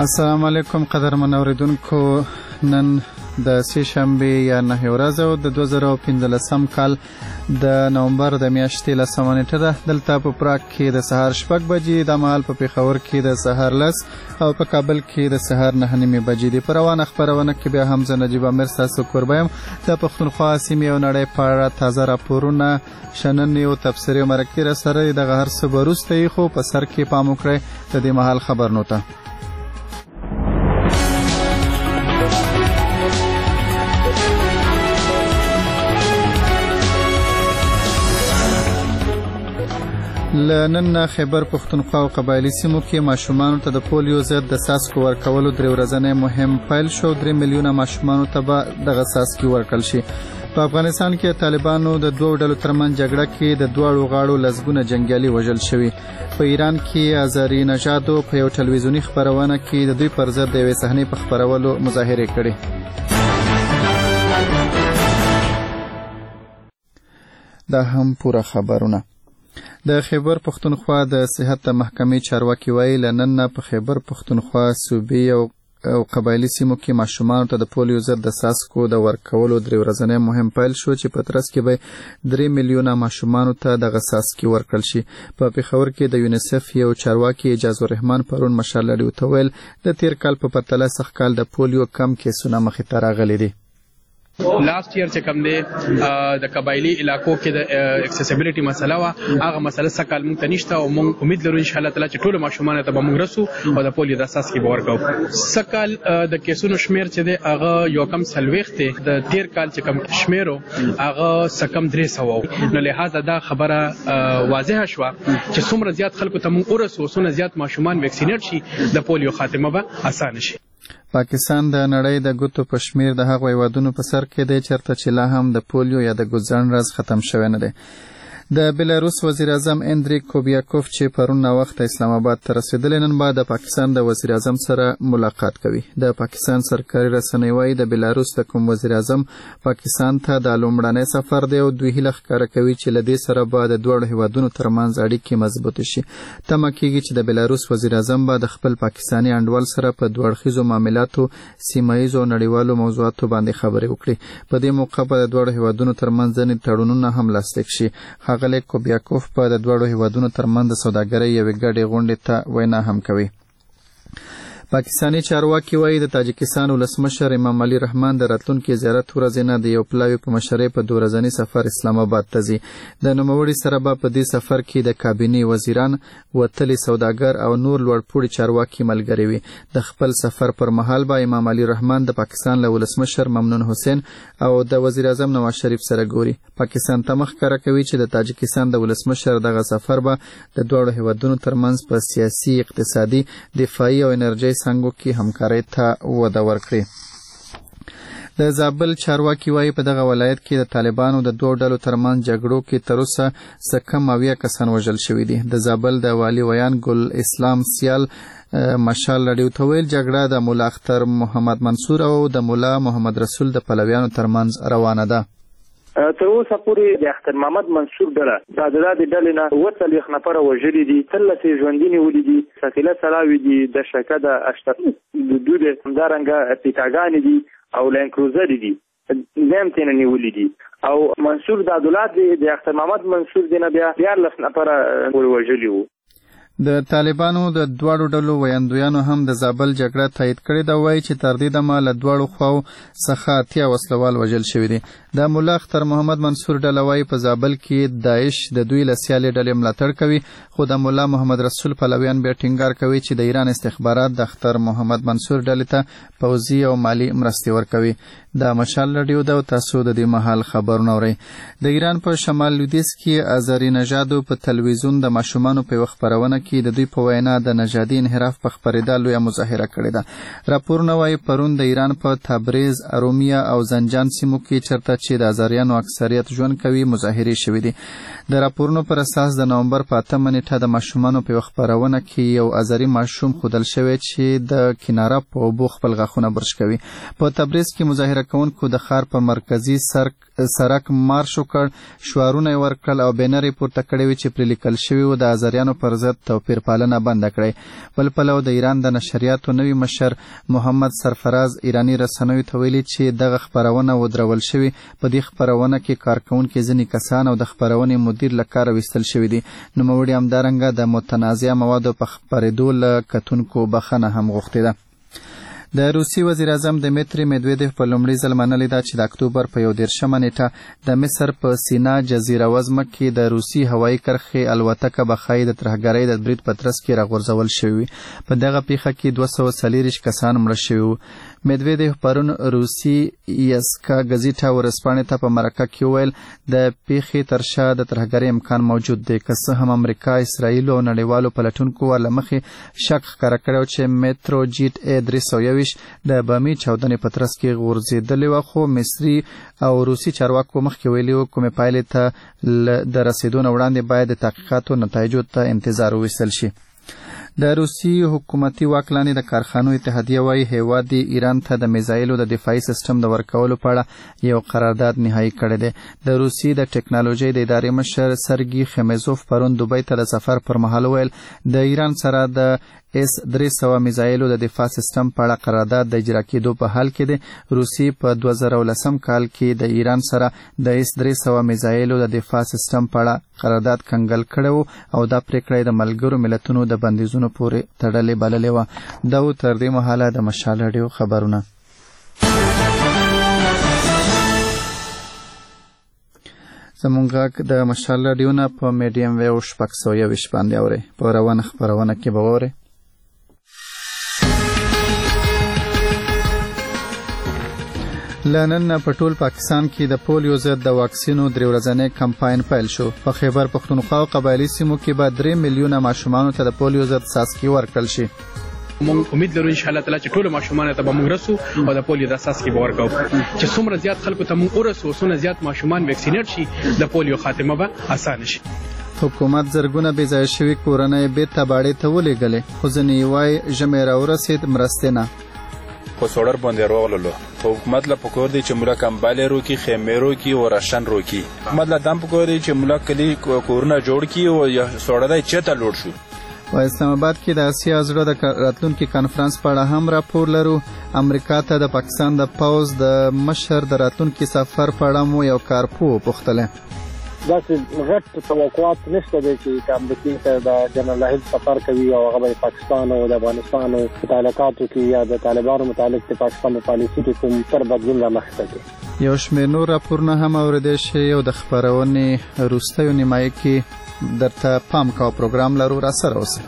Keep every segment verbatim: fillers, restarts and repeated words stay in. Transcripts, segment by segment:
السلام علیکم قدرمن اوریدونکو، نن د سه شنبه یا نه ورځ د دوه زره پنځلسم کال د نومبر د میاشتې لسمه نیټه ده. دلته په پراګ کې د سهار شپږ بجې، د مهال په پېښور کې د سهار لس او په کابل کې د سهار نهه نیمې بجې دي. په روانه خپرونه کې بیا هم زه نجیب امیر ستاسو کوربه یم. د پښتونخوا سیمې او نړۍ په اړه تازه راپورونه، شننې او تبصرې او مرکې راسره دي. دغه هر څه به وروسته یې، خو په سر کې پام وکړئ د دې مهال خبرونو ته. لنن خیبر پښتونخوا او قبایلی سیمو کې ماشومانو ته د پولیو ضد د څاڅکو ورکولو درې ورځنی مهم پیل شو. درې میلیونه ماشومانو ته به دغه څاڅکي ورکړل شي. په افغانستان کې طالبانو د دوو ډلو ترمنځ جګړه کې د دواړو غاړو لسګونه جنګیالي وژل شوي. په ایران کې آذری نژادو په یو ټلویزیوني خپرونه کې د دوی پر ضد د یوې صحنې په خپرولو مظاهرې کړې. دا هم پوره خبرونه. د خیبر پښتونخوا د صحت محکمې چارواکي وایي لنن په خیبر پښتونخوا صوبې او او قبایلی سیمو کې ماشومانو ته د پولیو ضد د څاڅکو د ورکولو درې ورځنی مهم پیل شو، چې په ترڅ کې به درې میلیونه ماشومانو ته دغه څاڅکي ورکړل شي. په پېښور کې د یونیسف یو چارواکي اعجاز الرحمن پرون مشال راډیو ته ویل د تیر کال په پرتله سږ کال د پولیو کم کیسونه مخې ته راغلي دي. لاست ایئر چې کوم دی د قبایلی علاقو کې د اکسیسیبিলিټي مسله وا، هغه مسله سکهال مونږ ته نشته او مونږ امید لرو ان شاء الله تعالی چې ټول ماشومان ته به مونږ رسو او د پولیو د اساس کې باور کوو. سکهال د کیسونو شمیر چې دی هغه یو کم سلويخت دی، د تیر کال چې کوم شمیرو هغه سکم درې سوه، نو لہذا دا خبره واضحه شو چې څومره زیات خلکو ته مونږ ورسو، څومره زیات ماشومان ویکسینیټ شي، د پولیو خاتمه به اسانه شي. پاکستان د نړۍ د ګوتو په شمیر د هغو هیوادونو په سر کې دی چېرته چې لا هم د پولیو یا د ګوزڼ راز ختم شوی نه دی. د بلاروس وزیر اعظم اندری کوبیاکوف چې پرون ناوخته اسلام آباد ته رسېدلی، نن به د پاکستان د وزیر اعظم سره ملاقات کوي. د پاکستان سرکاري رسنۍ وایي د بلاروس د کوم وزیر اعظم پاکستان ته د لومړنی سفر دی او دوی هیله ښکاره کوي چې له دې سره به د دواړو هیوادونو ترمنځ اړیکې مضبوطې شي. تمه کېږي چې د بلاروس وزیر اعظم به د خپل پاکستاني انډول سره په دوه اړخیزو معاملاتو، سیمه ییزو او نړیوالو موضوعاتو باندې خبرې وکړي. په دې موقع به د دواړو هیوادونو ترمنځ ځینې تړونونه هم لاسلیک شي. ښاغلی کوبیاکوف په د دواړو هیوادونو ترمنځ د سوداګرۍ یوې ګډې غونډې ته وینا هم کوي. پاکستاني چارواکي وایي د تاجکستان ولسمشر امام علي رحمان د راتلونکي زیارت ورځې نه د یو پلاوي په مشرۍ په دوه ورځني سفر اسلام آباد ته ځي. د نوموړي سره به په دې سفر کې د کابینې وزیران، وتلي سوداګر او نور لوړپوړي چارواکي ملګري وي. د خپل سفر پر مهال به امام علي رحمان د پاکستان له ولسمشر ممنون حسین او د وزیر اعظم نواز شریف سره ګوري. پاکستان ته مخ ښکاره کوي چې د تاجکستان د ولسمشر دغه سفر به د دواړو هیوادونو ترمنځ په سیاسي، اقتصادي، دفاعي او انرژۍ څانګو کې همکارۍ ته وده ورکړي. د زابل چارواکي وایي په دغه ولایت کې د طالبانو د دوو ډلو ترمنځ جګړو کې تر اوسه څه کم اویا کسان وژل شوي دي. د زابل د والي ویان ګل اسلام سیال مشال راډیو ته ویل جګړه د ملا اختر محمد منصور او د ملا محمد رسول د پلویانو ترمنځ روانه ده. تر اوسه پورې د اختر محمد منصور ډله دا د دې ډلې نه اووه څلوېښت نفره وژلي دي، اتلس یې ژوندي نیولي دي، ثقیله سلاوي دي، د شکه د اشتر د دود همدارنګه پیکاګانې دي او لینکروزرې دي، دیم تېنه نیولي دي. او منصور د عدالت دی د اختر محمد منصور دی نه بیا دیارلس نفره وژلي وو. د طالبانو د دواړو ډلو ویاندویانو هم د زابل جګړه تایید کړې ده. وایي چې تر دې دمه له دواړو خواو څخه اتیا وسلوال وژل شوي دي. د ملا اختر محمد منصور ډله وایي په زابل کې داعش د دوی له سیالې ډلې ملاتړ کوي، خو د ملا محمد رسول پلویان بیا ټینګار کوي چې د ایران استخبارات د اختر محمد منصور ډلې ته پوځي او مالی مرستې ورکوي. د مشال راډیو ده او تاسو د دې مهال خبرونه اورئ. د ایران په شمال لویدیځ کې آذری نژادو په تلویزیون د ماشومانو په یوه خپرونه کې د دوی په وینا د نژادي انحراف په خپرېدا لویه مظاهره کړې ده. راپورونه وایي پرون د ایران په تبریز، ارومیه او زنجان سیمو کې چېرته چې د آذریانو اکثریت ژوند کوي مظاهرې شوې دي. د راپورونو پر اساس د نومبر په اتمه نیټه د ماشومانو په یوه خپرونه کې یو آذري ماشوم ښودل شوی چې د کناره په اوبو خپل غاښونه برش کوي. په تبریز کې مظاهره کوونکو د ښار په مرکزي سړک سرک مارش وکړ، شعارونه یې ورکړل او بینرې پورته کړې وې چې پرې لیکل شوي وو د آزاریانو پر ضد توپیر پالنه بنده کړئ. بل پلو د ایران د نشریاتو نوي مشر محمد سرفراز ایرانی رسنیو ته ویلي چې دغه خپرونه ودرول شوې. په دې خپرونه کې کارکونکي ځینې کسان او د خپرونې مدیر له کاره ویستل شوي دي. نوموړي همدارنګه د متنازعه موادو په خپرېدو له کتونکو بخښنه هم غوښتې ده. د روسي وزیر اعظم دمیتری میدویدف په لومړي ځل منلې ده چې د اکتوبر په یو دېرشمه نیټه د مصر په سینا جزیره وزمه کې د روسي هوایي کرښې الوتکه به ښایي د ترهګرۍ د برید په ترڅ کې راغورځول شوې وي. په دغه پیښه کې دوه سوه څلېرویشت کسان مړه شوي وو. میدویدف پرون روسي یسکا ګزیټا ورځپاڼې ته په مرکه کې وویل د پیښې تر شا د ترهګرۍ امکان موجود دی، که څه هم امریکا، اسرائیل او نړیوالو پلټونکو ورله مخې شک ښکاره کړی و چې میترو جیټ ا درې سوه یوویشت د بامي چاودنې په ترڅ کې غورځېدلې وه، خو مصري او روسي چارواکو مخکې ویلي وو کومې پایلې ته د رسېدو نه وړاندې باید د تحقیقاتو نتایجو ته انتظار وویستل شي. د روسي حکومتي واک لاندې د کارخانو اتحادیه وايي هیواد ایران ته د میزایلو د دفاعي سیستم د ورکولو په اړه یو قرارداد نهایي کړی دی. د روسي د ټکنالوژۍ د ادارې مشر سرګي خمیزوف پرون دوبۍ ته د سفر پر مهال ویل د ایران سره د اس درې سوه میزایلو د دفاع سیستم په اړه قرارداد د اجرا کېدو په حال کې دی. روسي په دوه زره ولسم کال کې د ایران سره د اس درې سوه میزایلو د دفاع سیستم په اړه قرارداد کنګل کړی و او دا پریکړه د ملګرو ملتونو د بندیزونو پورې تړلې بللې وه. دا و تر دې مهاله د مشال راډیو خبرونه. زمونږ غږ د مشال راډیو نه په میډیم ویو شپږ سوه یوویشت باندې اورئ. په روانه خپرونه کې به واورئ. لنن په ټول پاکستان کې د پولیو ضد د واکسینو درې ورځنی کمپاین پیل شو. په خیبر پښتونخوا او قبایلي سیمو کې به درې میلیونه ماشومانو ته د پولیو ضد څاڅکي ورکړل شي. مونږ امید لرو ان شاء الله تعالی چې ټول ماشومان ته به موږ رسو او د پولیو د اساس کې به ورکو چې څومره زیات خلکو ته موږ ورسو، څومره زیات ماشومان ویکسینیټ شي، د پولیو خاتمه به اسانه شي. حکومت زرګونه بې ځایه شوي کورنۍ بیرته باړې ته ولېږلې، خو ځینې وایي ژمی راورسېد مرستې نه. خو سوړر باندې راغللو حکومت له پکور دی چې مولا کمبالې روکي، خیمې روکي او راشن روکي. حکومت له دم پکور دی چې مولا کلی کورونه جوړ کړي او سوړه دی چېرته لوړ شو. په اسلام آباد کې د اسیا زړه د راتلونکي کانفرنس په اړه هم راپور لرو. امریکا ته د پاکستان د پوځ د مشر د راتلونکي سفر په اړه مو یو کارپوه وپوښتله. داسې غټ توقعات نشته دی چې امریکا ته د جنرال احد سفر کوي او هغه د پاکستان او د افغانستان او تعلقاتو کې یا د طالبانو متعلق د پاکستان په پالیسي کې کوم تر بدلون رامخته کوي. یو شمېر نور راپورونه هم اورېدی شي او د خپرونې وروستیو نیمایي کې درته پام کوه. پروګرام لرو، راسره اوسئ.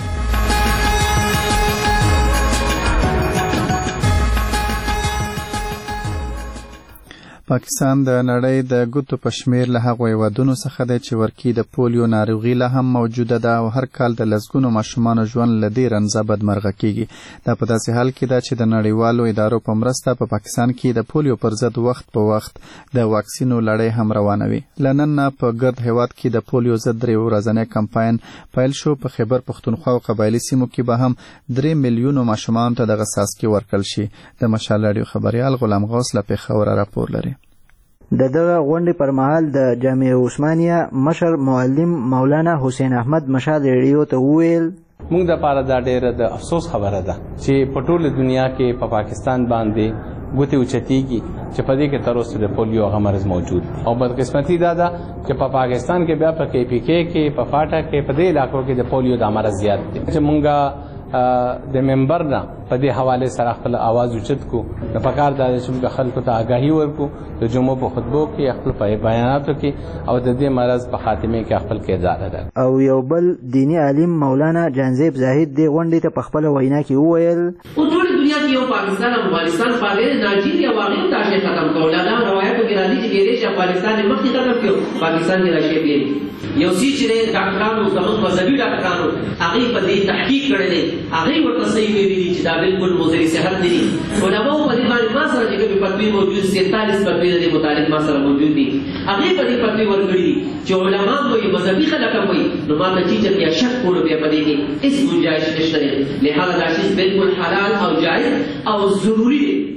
پاکستان د نړۍ د ګوتو په شمېر له هغو هېوادونو څخه دی چې ورکې د پولیو ناروغي لا هم موجوده ده او هر کال د لسګونو ماشومانو ژوند له دې رنځه بدمرغه کیږي. دا په داسې حال کې ده چې د نړیوالو ادارو په مرسته په پاکستان کې د پولیو پر ضد وخت په وخت د واکسینو لړۍ هم روانه وي. له نن نه په ګرد هېواد کې د پولیو ضد درې ورځنی کمپاین پیل شو. په خیبر پښتونخوا او قبایلي سیمو کې به هم درې میلیونو ماشومانو ته دغه څاڅکي ورکړل شي. د مشال راډیو خبریال غلام غوث له پېښوره راپور لري. د دغه غونډې پر مهال د جامعه عثمانیه مشر معلم مولانا حسین احمد مشال ریډیو ته وویل موږ د پاره دا ډېره د افسوس خبره ده چې په ټوله دنیا کې په پا پاکستان باندې ګوتې اوچتېږي چې په دې کې تر اوسه د پولیو هغه مرض موجود دی او بدقسمتي دا ده چې په پا پاکستان کې بیا په کې پی کې کې په فاټا کې په دې علاقو کې د پولیو د مرض زیات دی چې موږ د منبر نه په دې حواله سره خپل आवाज اوچت کو د پکار د چې خلکو ته آگاهي ورکو د جمعو په خطبو کې خپل په بیاناتو کې او د دې مرض په خاتمه کې خپل کردار ادا. او یو بل دینی عالم مولانا جانزیب زاهد د غونډې ته په خپل وینا کې وویل په ټول دنیا کې یو پاکستان او افغانستان په غیر ناجیریا واقعي تاریخ ختم کول دا روایتو کې راځي چې د افغانستان مخکې ختم کړو پاکستان کې راشي دی یو سی چې ډاکټرانو زموږ مذهبي ډاکټرانو هغه په دې تحقیق کړل هغه ورته صحیح ویلي چې دا بالکل موضوعي صحت دي. علماء په دې باندې ما سره چې کوم فتوی موجود سینتالیس فتوی د متعلق ما سره موجود دي هغه په دې فتوی ورکړي چې علماء کوئی مذهبي خلک کوي نو ما ته چې بیا شک کولو بیا په دې کې هیڅ گنجائش نشته. لہذا دا شی بالکل حلال او جائز او ضروری دی.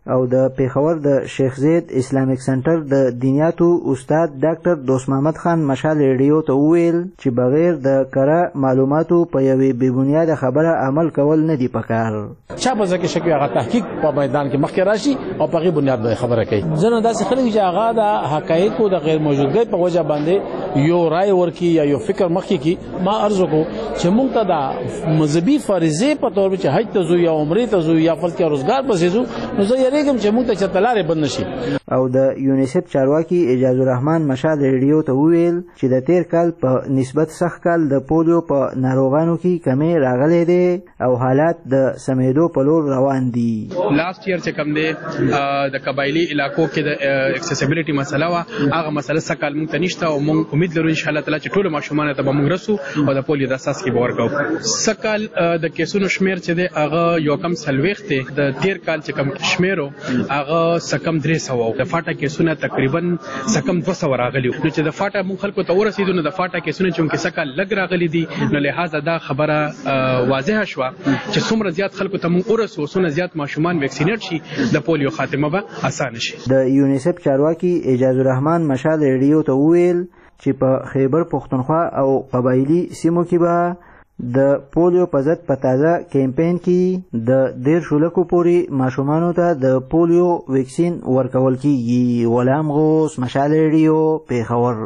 او د پیښور د شیخ زید اسلامیک سنټر د دینیاتو استاد ډاکټر دوست محمد خان مشال ریډیو ته وویل چې بغیر د کره معلوماتو په یوې بې بنیاده خبره عمل کول نه دی پکار. چا به ځکه شکی هغه تحقیق په میدان کې مخکې راشي او په غي بنیاد باندې خبره کوي. ځنه داسې خلک چې هغه د حقایقو د غیر موجودګۍ په وجه باندې یو رائے ورکی یا یو فکر مخکې کی. ما عرض کو چې موږ ته د مذهبي فریضه په تور چې حج ته زو یا عمره ته زو یا فلکه روزګار پسې زو نو زه یریږم چې موږ ته چتلارې بند نشي. او د یونیسف چارواکي اجازه الرحمن مشال ریډیو ته وویل چې د تیر کال په نسبت سخت کال د پولیو په ناروغانو کې کمی راغلی دی او حالات د سمیدو په لور روان دي. لاست ایئر چې کوم دی د قبایلی علاقو کې د اکسیسیبিলিټي مسله وا هغه مسله سکه مونږ ته نشته او مونږ امید لرو ان شاء الله تعالی چې ټول ماشومان ته به مونږ رسو او د پولیو د اساس کې باور کوو. سکال د کیسونو شمیر چې دی هغه یو کم سلويخ دی د تیر کال چې کم شمیرو هغه سکم درې سو د فاټا کیسونه تقریبا سکم دو سو راغلی. نو چې د فاټا مونږ خلکو ته ورسېدو نو د فاټا کیسونه چې سکه لګ راغلي دي نو لہذا دا خبره واضحه شو چې څومره زیات خلکو ته مونږ ورسو څومره زیات ماشومان ویکسینیټ شي د پولیو خاتمه به اسانه شي. د یونیسف چارواکي اجازه الرحمن مشال ریډیو ته وویل چې په خیبر پختونخوا او قبایلی سیمو کې به د پولیو په ضد په تازه کیمپین کې د ډیر شولکو پورې ماشومانو ته د پولیو ویکسین ورکول کیږي. غلام غوث مشال ریډیو پیښور.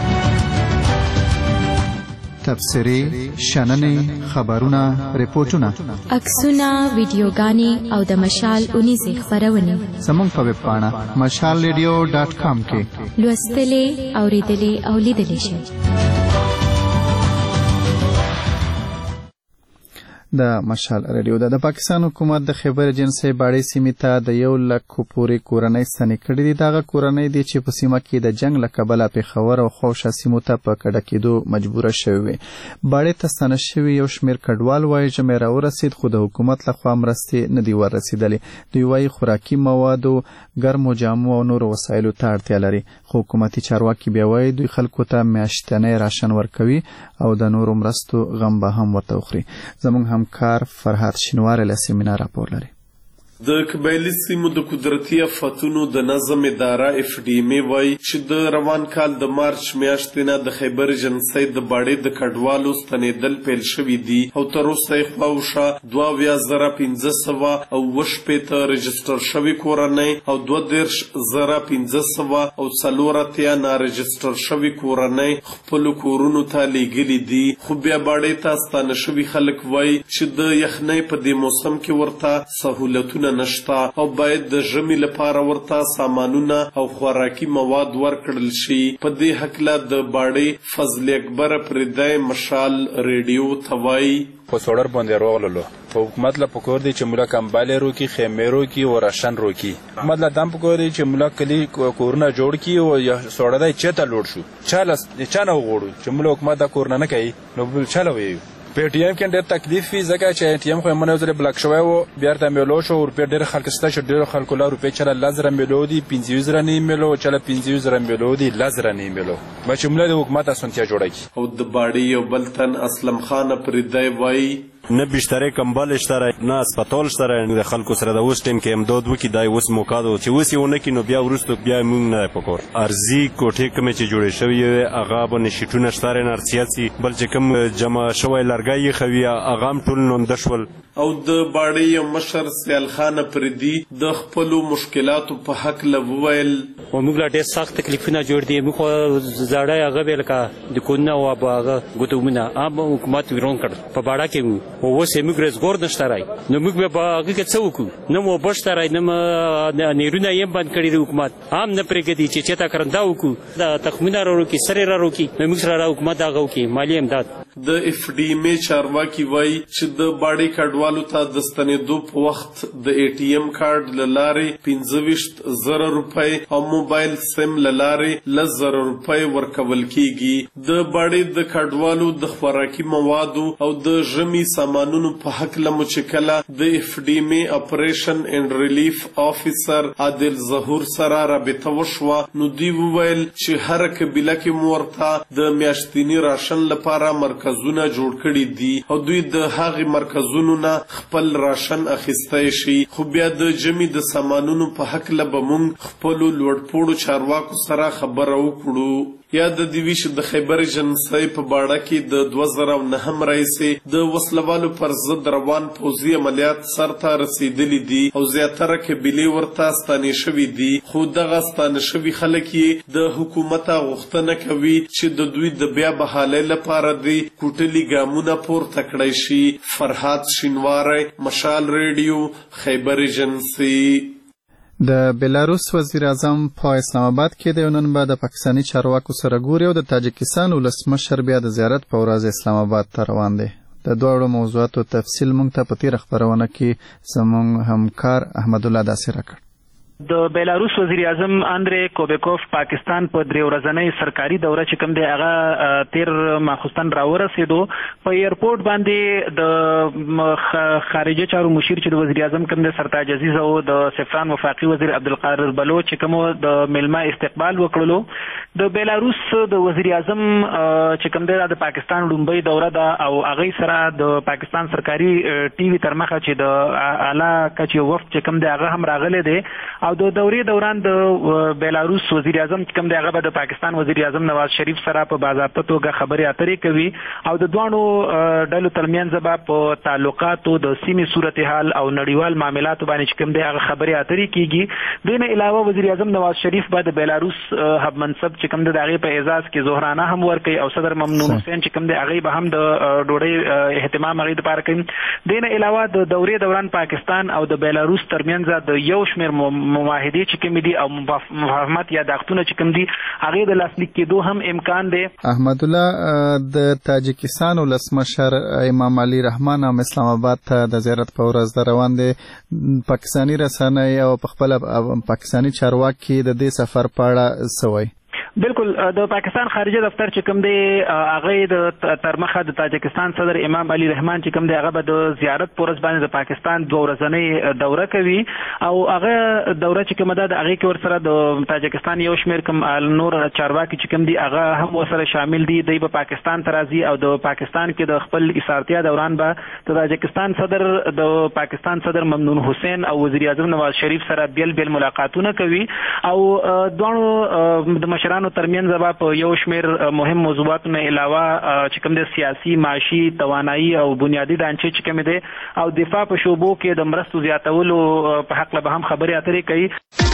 تبصرې، شننې، خبرونه، ریپورتونه، عکسونه، ویډیوګانې او د مشال اونیزې خپرونې زموږ په ویب پاڼه مشال ریډیو ډاټ کام کې لوستلې، اورېدلې او لیدلې شئ. د مشال ریډیو د پاکستان حکومت د خیبر جنسي باړې سیمې ته د یو لک پورې کورنۍ ستنې کړې دي. دغه کورنۍ دي چې په سیمه کې د جنگ له کبله پیښور او خوشه سیمو ته په کډه کېدو مجبوره شوې وي. باړې ته ستنه شوي یو شمېر کډوال وایي چې مې راورسېد خو د حکومت لخوا مرستې نه دي وررسېدلې. دوی وایي خوراکي موادو، ګرمو جامو او نورو وسایلو ته اړتیا لري. خو حکومتي چارواکي بیا وایي دوی خلکو ته میاشتنی راشن ورکوي او د نورو مرستو غم به هم ورته وخوري. زموږ همکار فرهاد شینوار له سیمینار راپور لري. د قبایلی سیمو د قدرتي آفتونو د نظم اداره اف ډي ام وایي چې د روان کال د مارچ میاشتې نه د خیبر جنسي د باړې د کډوالو ستنېدل پیل شوي دي او تر اوسه یې خواوشا دوه اویا زره پنځه سوه او اوه شپېته رجسټر شوي کورنۍ او دوه دېرش زره پنځه سوه او څلور اتیا نارجسټر شوي کورنۍ خپلو کورونو ته لیږلي دي. خو بیا باړې ته ستانه شوي خلک وایي چې د یخنۍ په دې موسم کې ورته سهولتونه نشتا او باید د ژمي لپاره ورته سامانونه او خوراکي مواد ورکړل شي. په دې هکله د باړې فضل اکبر پردای مشال ریډیو ته وایي په سوړر باندې راغللو په حکومت له پکور دی چې مولا کمباله روکی خیمه روکی او راشن روکی حکومت له دم پکور دی چې مولا کلی کورونه جوړ کی او یا سوړه دی چته لوړ شو چاله چانه وغوړو چې مولا حکومت دا کورونه نه کوي نو بل چاله وي. په ټي ایم کې ډېر تکلیف وی ځکه چې ټي ایم خو منو زره بلاک شوی او بیا ته ملو شو او په ډېر خلک ستا چې ډېر خلکو لا روپې چره لزر ملو دي پنځه زره نه ملو چله پنځه زره ملو دي لزر نه ملو ما چې مله د حکومت اسونتیا جوړه کی. او د باړې یو بلتن اسلم خان پردای وایي نه بشتره کمبل شتره نه اسپیټال شتره د خلکو سره د اوس ټیم کې امداد وکي دای اوس موکادو چې اوس یو نه کینو بیا ورستو بیا مونږ نه پکور ارزي کوټه کوم چې جوړې شوی هغه باندې شټونه شتره نه سیاسي بل چې کوم جمع شوی لرګي خوي هغه ټول نوم دشول. او د باړې مشر سیال خان پردي د خپل مشکلاتو په حق لوویل او موږ لا ډېر سخت تکلیفونه جوړ دي موږ زړه هغه بیل کا د کونه او هغه ګوتومنه عام حکومت ورون کړ په باړه کې او اوس یې موږ رزګور نشته رای نو موږ به هغه کې څه وکړو نه مو بشته رای نه نیرونه یې بند کړي د حکومت عام نه پرېږدي چې چېرته کرنده وکړو د تخمینه را وکړي سرې را وکړي نو موږ سره حکومت هغه وکړي مالي امداد. د اف ډي ام چارواکي وایي چې د باړې کډوالو ته د ستنېدو په وخت د ای ټي ایم کارډ له لارې پنځه ویشت زره روپۍ او موبایل سیم له لارې لس زره روپۍ ورکول کیږي. د باړې د کډوالو د خوراکي موادو او د ژمي سامانونو په هکله مو چې کله د اف ډي ام اپریشن اینډ ریلیف افیسر عادل ظهور سره رابطه وشوه نو دوی وویل چې هر قبیله کې مو ورته د میاشتني راشن لپاره مرکز مرکزونه جوړ کړي دي او دوی د هغې مرکزونو نه خپل راشن اخیستی شي. خو بیا د جمعې د سامانونو په هکله به موږ خپلو لوړپوړو چارواکو سره خبره وکړو. یا د دیویش د خیبر جنسۍ په باړه کې د دوه زره نهم راهیسې د وسلوالو پر ضد روان پوځي عملیات سرته رسیدلي دي او زیاتره قبیلې ورته ستانې شوي دي. خو دغه ستانه شوي خلک یې د حکومت غوښتنه کوي چې د دوی د بیا بحالۍ لپاره د کوټلي ګامونه پورته کړی شي. فرهاد شینواری، مشال ریډیو، خیبر جنسۍ. د بلاروس وزیر اعظم په اسلام آباد کې د نن بعد د پاکستاني چارواکو سره ګوري او د تاجکستان ولسمشر بیا د زیارت په ورځ اسلام آباد ته روان دی. د دواړو موضوعاتو تفصیل موږ ته په تیر خبرونه کې زموږ همکار احمد الله داسې راکړ. د بیلاروس وزیر اعظم اندری کوبیکوف پاکستان په درې ورځنۍ سرکاري دوره چې کوم دی هغه تیر ماخوستن راورسېدو. په ایرپورټ باندې د خارجه چارو مشیر چې د وزیر اعظم کوم دی سرتاج عزیز او د سفران وفاقي وزیر عبدالقادر بلوچ چې کوم د میلمه استقبال وکړلو. د بیلاروس د وزیر اعظم چې کوم دی د پاکستان لومبۍ دوره ده او هغه سره د پاکستان سرکاري ټي وي تر مخه چې د اعلی کچې وفد چې کوم دی هغه هم راغلی دی او د دورې دوران د بیلاروس وزیر اعظم کوم دی هغه به د پاکستان وزیر اعظم نواز شریف سره په باضابطه توګه خبرې اترې کوي او د دوانو ډلو ترمنځ به په تعلقاتو د سیمې صورتحال او نړیوال معاملاتو باندې کوم دی هغه خبرې اترې کیږي. دوی نه علاوه وزیر اعظم نواز شریف به د بیلاروس هب منصب چې کوم دی د هغې په اعزاز کې زهرانه هم ورکوي او صدر ممنون حسین چې کوم دی هغې به هم د ډوډۍ اهتمام هغې دپاره کوي. دوی نه علاوه د دورې دوران پاکستان او د بیلاروس ترمنځ د یو شمېر معاهدې چې کوم دي او مفاهمت یا داغتونه چې کوم دي هغې د لاسلیک کېدو هم امکان دی. احمد الله د تاجکستان ولسمشر امام علي رحمان هم اسلام آباد ته د زیارت په ورځ روان دی. پاکستاني رسنۍ او په خپله پاکستاني چارواکي د دې سفر په اړه څه وایي؟ بالکل د پاکستان خارجه دفتر چې کوم دی هغه د ترمخه د تاجکستان صدر امام علي رحمان چې کوم دی هغه به د زیارت په ورځ باندې د پاکستان دوه ورځنۍ دوره کوي او هغه دوره چې کومه ده د هغې کې ورسره د تاجکستان یو شمېر کوم نور چارواکي چې کوم دي هغه هم ورسره شامل دي. دوی به پاکستان ته راځي او د پاکستان کې د خپل ایثارتیا دوران به د تاجکستان صدر د پاکستان صدر ممنون حسین او وزیر اعظم نواز شریف سره بیل بیل ملاقاتونه کوي او دواړو د مشرانو ترمنځ به په یو شمېر مهم موضوعاتو نه علاوه چې کوم د سیاسي، معاشي، توانایي او بنیادي ډانچې چې کومې دی او دفاع په شعبو کې د مرستو زیاتولو په هکله به هم خبرې اترې کوي.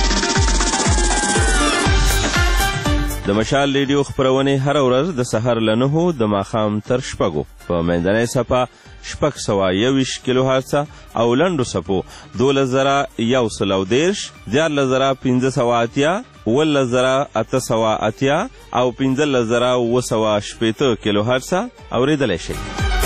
د مشال ریډیو خپرونې هره ورځ د سهار له نهو د ماښام تر شپږو په منځنۍ څپه شپږ سوه یوویشت کیلو هرڅه او لنډو څپو دولس زره یو سل او دېرش، دیارلس زره پنځه سوه اتیا، اوولس زره اته سوه اتیا او پنځلس زره اوه سوه شپېته کیلو هرڅه اورېدلی شئ.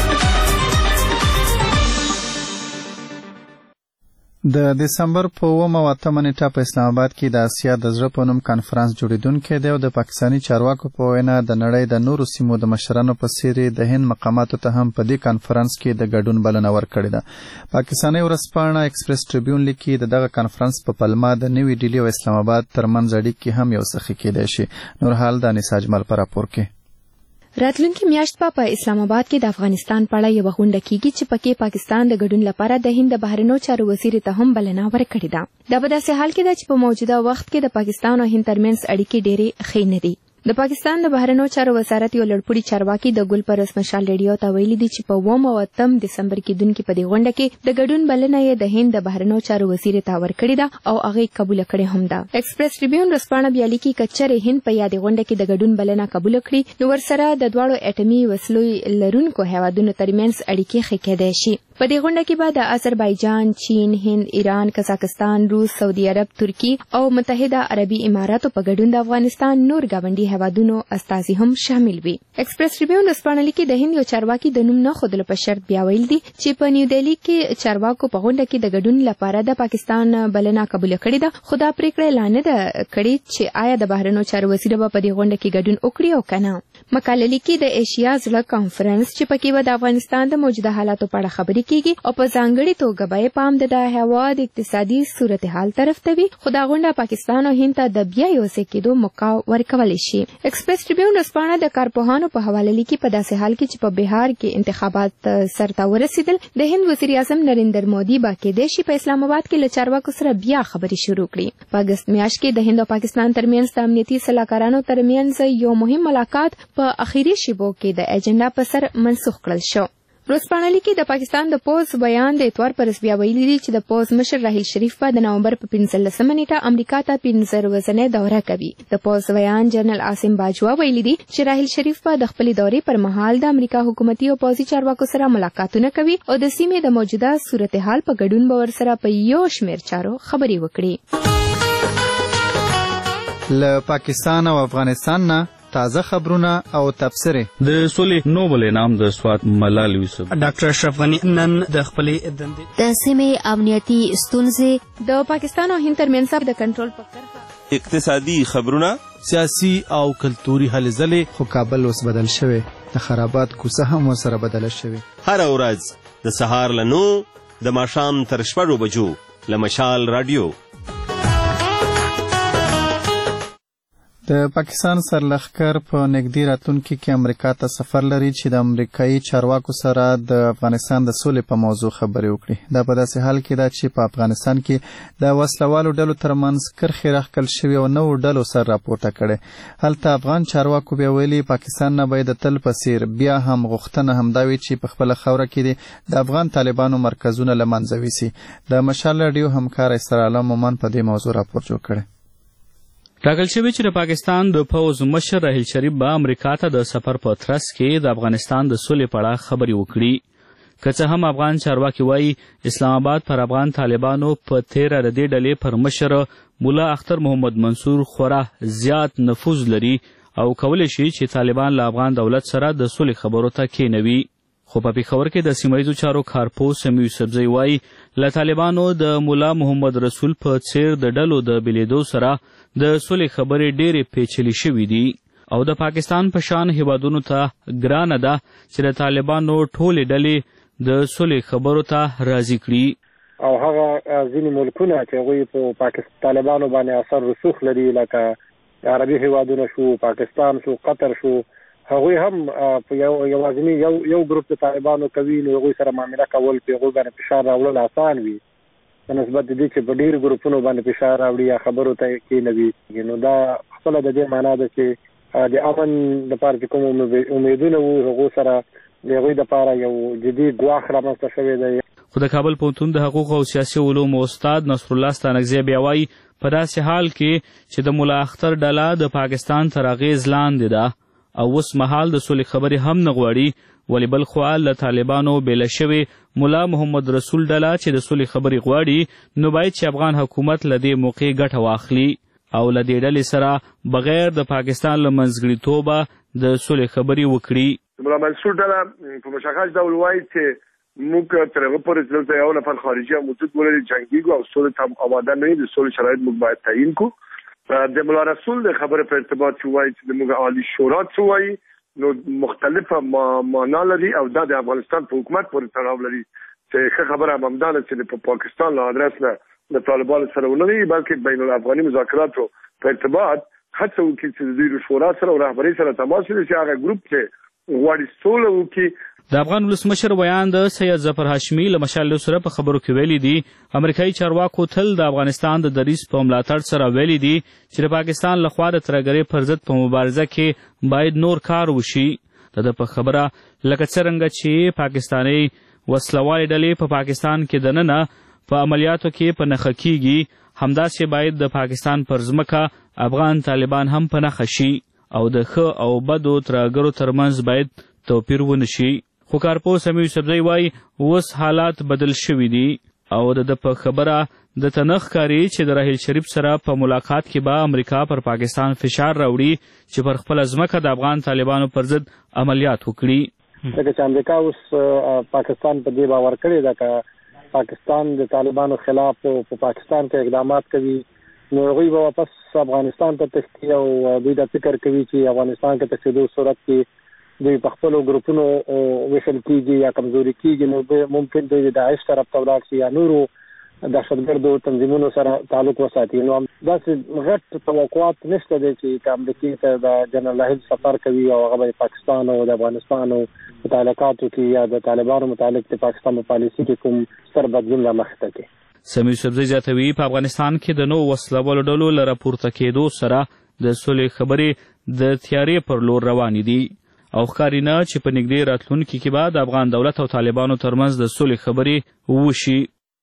د دسمبر په اوومه او اتمه نیټه په اسلام آباد کې د اسیا د زړه په نوم کانفرانس جوړېدونکی دی او د پاکستاني چارواکو په وینا د نړۍ د نورو سیمو د مشرانو په څېر د هند مقاماتو ته هم په دې کانفرانس کې د ګډون بلنه ورکړې ده. پاکستاني ورځپاڼه ایکسپریس ټریبیون لیکي د دغه کانفرانس په پلمه د نوي ډیلي او اسلام آباد ترمنځ اړیکې هم یو څه ښې کیدای شي. نور حال د انیس اجمل په راپور کې. راتلونکي میاشت په پا اسلام آباد کې د افغانستان په اړه یوه غونډه کیږي چې پکې پاکستان د ګډون لپاره د هند د بهرنیو چارو وزیر ته هم بلنه ورکړې ده. دا په داسې حال کې ده چې په موجوده وخت کې د پاکستان او هند ترمنځ اړیکې ډېرې ښې نه دي. د پاکستان د بهرنیو چارو وزارت یو لړپوړي چارواکي د ګل پرس مشال ریډیو ته ویلي دي چې په اووم او اتم دسمبر کېدونکي په دې غونډه کې د ګډون بلنه یې د هند د بهرنیو چارو وزیر ته ورکړې ده او هغې قبوله کړې هم ده. ایکسپریس ټریبیون ورځپاڼه بیا لیکي که چېرې هند په یادې غونډه کې د ګډون بلنه قبوله کړي نو ورسره د دواړو اټومي وسلو لرونکو هېوادونو ترمنځ اړیکې ښې کیدای شي. په دې غونډه کې به د آذربایجان، چین، هند، ایران، قزاقستان، روس، سعودي عرب، ترکی او متحده عربي اماراتو په ګډون د افغانستان نور ګاونډي هېوادونو استازي هم شامل وي. ایکسپریس ټریبیون ورځپاڼه لیکي د هند یو چارواکي د نوم نه ښودلو په شرط بیا ویل دي چې په نیو دهلي کې چارواکو په غونډه کې د ګډون لپاره د پاکستان بلنه قبوله کړې ده خو دا پریکړه اعلان نه ده کړې چې آیا د بهرنیو چارو وزیر به په دې غونډه کې ګډون وکړي او که نه. مقاله لیکي د ایشیا زړه کانفرنس چې پکې به د افغانستان د موجوده حالاتو په اړه خبرې کیږي او په ځانګړې توګه به پام د د هېواد اقتصادي صورتحال طرف ته وي خو دا غونډه پاکستان او هند ته د بیا یو ځای کېدو موقع ورکولی شي. شي. ایکسپریس ټریبیون رسپانه د کارپوهانو په حواله لیکي په داسې حال کې چې په بهار کې انتخابات سرته ورسېدل د هند وزیر اعظم نریندر مودي با کېدای شي په اسلام آباد کې له چارواکو سره بیا خبرې شروع کړي. په اګست میاشت کې د هند او پاکستان ترمنځ د امنیتي سلاکارانو ترمنځ یو مهم ملاقات په اخیری شیبو کې د اجنډا په سر منسوخ کړل شو. روزپانلی کې د پاکستان د پوز بیان د اتوار پر بیا ویلي دي چې د پوز مشر راحیل شریف په د نومبر په پنځلسمه نیټه امریکا ته پنځه ورځنۍ دوره کوي. د پوز بیان جنرال عاصم باجوا ویلي دي چې راحیل شریف په د خپلې دورې پر مهال د امریکا حکومتي او پوځي چارواکو سره ملاقاتونه کوي او د سیمې د موجوده صورتحال په ګډون به ورسره په یو شمېر چارو خبرې وکړي. له پاکستان او افغانستان نه تازه خبرونه او تبصرې. د سولې نوبل انعام د سوات ملال یوسف ډاکټر اشرف غنی نن د خپلې دندې د سیمې امنیتي ستونزې د پاکستان او هند ترمنځ د کنټرول په کرښه اقتصادي خبرونه سیاسي او کلتوري هلې ځلې. خو کابل اوس بدل شوی د خرابات کوڅه هم ورسره بدله شوې. هره ورځ د سهار له نو د ماښام تر شپږو بجو له مشال راډیو. د پاکستان سرلښکر په نږدې راتلونکي کې امریکا ته سفر لري چې د امریکایي چارواکو سره د افغانستان د سولې په موضوع خبرې وکړي. دا په داسې حال کې ده چې په افغانستان کې د وسلوالو ډلو ترمنځ کرښې راښکل شوې او نوو ډلو سر راپورته کړي. هلته افغان چارواکو بیا ویلي پاکستان نه باید د تل په څیر بیا هم غوښتنه همدا وي چې په خپله خاوره کې د افغان طالبانو مرکزونه له منځه ویسي. د مشال راډیو همکار اسرائیل مومن په دې موضوع راپور جوړ کړی. ټاکل شوی چې د پاکستان د پوز مشر راحیل شریف به امریکا ته د سفر په ترڅ کې د افغانستان د سولې په اړه خبرې وکړي. که څه هم افغان چارواکي وایي اسلام آباد پر افغان طالبانو په تیره د دې ډلې پر مشر مولا اختر محمد منصور خورا زیات نفوذ لري او کولی شي چې طالبان له افغان دولت سره د سولې خبرو ته کېنوي. خو په پېښور کې د سیمه ییزو چارو کارپو سمیع یوسفزی وایي له طالبانو د مولا محمد رسول په څیر د ډلو د بېلېدو سره د سولې خبرې ډېرې پیچلې شوي دي او د پاکستان په شان هیوادونو ته ګرانه ده چې د طالبانو ټولې ډلې د سولې خبرو ته راضي کړي. او هغه ځینې ملکونه چې هغوی په پاکستان طالبانو باندې اثر رسوخ لري لکه عربي هیوادونه شو، پاکستان شو، قطر شو، هغوی هم په یو یوازینی یو یو ګروپ د طالبانو کوي نو هغوی سره معامله کول په هغوی باندې فشار راوړل آسان وي په نسبت د دې چې په ډېرو ګروپونو باندې فشار راوړي یا خبرو ته کېنوي. نو دا خپله د دې معنا ده چې د امن دپاره چې کوم امیدونه وو هغو سره د هغوی دپاره یو جدي ګواښ رامنځته شوی دی. خو د کابل پوهنتون د حقوقو او سیاسي علومو استاد نصرالله ستانکزی بیا وایي په داسې حال کې چې د ملا اختر ډله د پاکستان تر اغېز لاندې ده او اوس مهال د سولې خبرې هم نه غواړي، ولې بل خوا له طالبانو بېله شوې ملا محمد رسول ډله چې د سولې خبرې غواړي نو باید چې افغان حکومت له دې موقع ګټه واخلي او له دې ډلې سره بغیر د پاکستان له منځګړیتوبه د سولې خبرې وکړي. ملا منصور ډله په مشخص ډول وایي چې موږ تر هغه پورې چې دلته یو نفر خارجي موجود ولري جنګیږو او سولې ته آماده نه یو، د سولې شرایط موږ باید تعیین کړو. د ملا رسول د خبرې په ارتباط چې وایي چې موږ عالی شورا څه وایي نو مختلفه معنا لري او دا د افغانستان په حکومت پورې تړاو لري چې ښه خبره هم همدا ده چې په پاکستان له ادرس نه د طالبانو سره ونه وي بلکې بین الافغاني مذاکراتو په ارتباط هڅه وکړي چې د دوی شورا سره او رهبرۍ سره تماس ونیسي چې هغه ګروپ چې غواړي سوله وکړي. د افغان ولسمشر ویان د سید ظفر هاشمي له مشال سره په خبرو کې ویلي دي امریکایي چارواکو تل د افغانستان د دریځ په ملاتړ سره ویلي دي چې د پاکستان لخوا د ترهګرۍ پر ضد په مبارزه کې باید نور کار وشي. د ده په خبره لکه څرنګه چې پاکستاني وسلوالې ډلې په پاکستان کې دننه په عملیاتو کې په نښه کیږي همداسې باید د پاکستان پر ځمکه افغان طالبان هم په نښه شي او د ښه او بدو ترهګرو ترمنځ باید توپیر ونه شي. خو کارپو سمیع یوسفزی وایي اوس حالات بدل شوي دي او د ده په خبره د ته نه ښکاري چې د راحیل شریف سره په ملاقات کې به امریکا پر پاکستان فشار راوړي چې پر خپله ځمکه د افغان طالبانو پر ضد عملیات وکړي. ځکه چې امریکا اوس پاکستان په دې باور کړی ده که پاکستان د طالبانو خلاف په پاکستان کې اقدامات کوي نو هغوی به واپس افغانستان ته تښتي او دوی دا فکر کوي چې افغانستان کې تښتېدو صورت کې دوی په خپلو ګروپونو ویشل کېږي یا کمزوري کېږي نو ممکن دوی د داعش طرف ته ولاړ شي یا نورو دهشتګردو تنظیمونو سره تعلق وساتي. نو داسې غټ توقعات نشته دی چې امریکا ته د جنرال واحد سفر کوي او هغه پاکستان او د افغانستان او متعلقاتو کې یا د طالبانو متعلق د پاکستان په پالیسي کې کوم ستر بدلون رامخته کوي. سمیع یوسفزی زیاتوي په افغانستان کې د نوو وسلوالو ډلو له راپورته کېدو سره د سولې خبرې د تیارې پر لور روانې دي او ښکاري نه چې په نږدې راتلونکي کې به د افغان دولت او طالبانو ترمنځ د سولې خبرې وشي.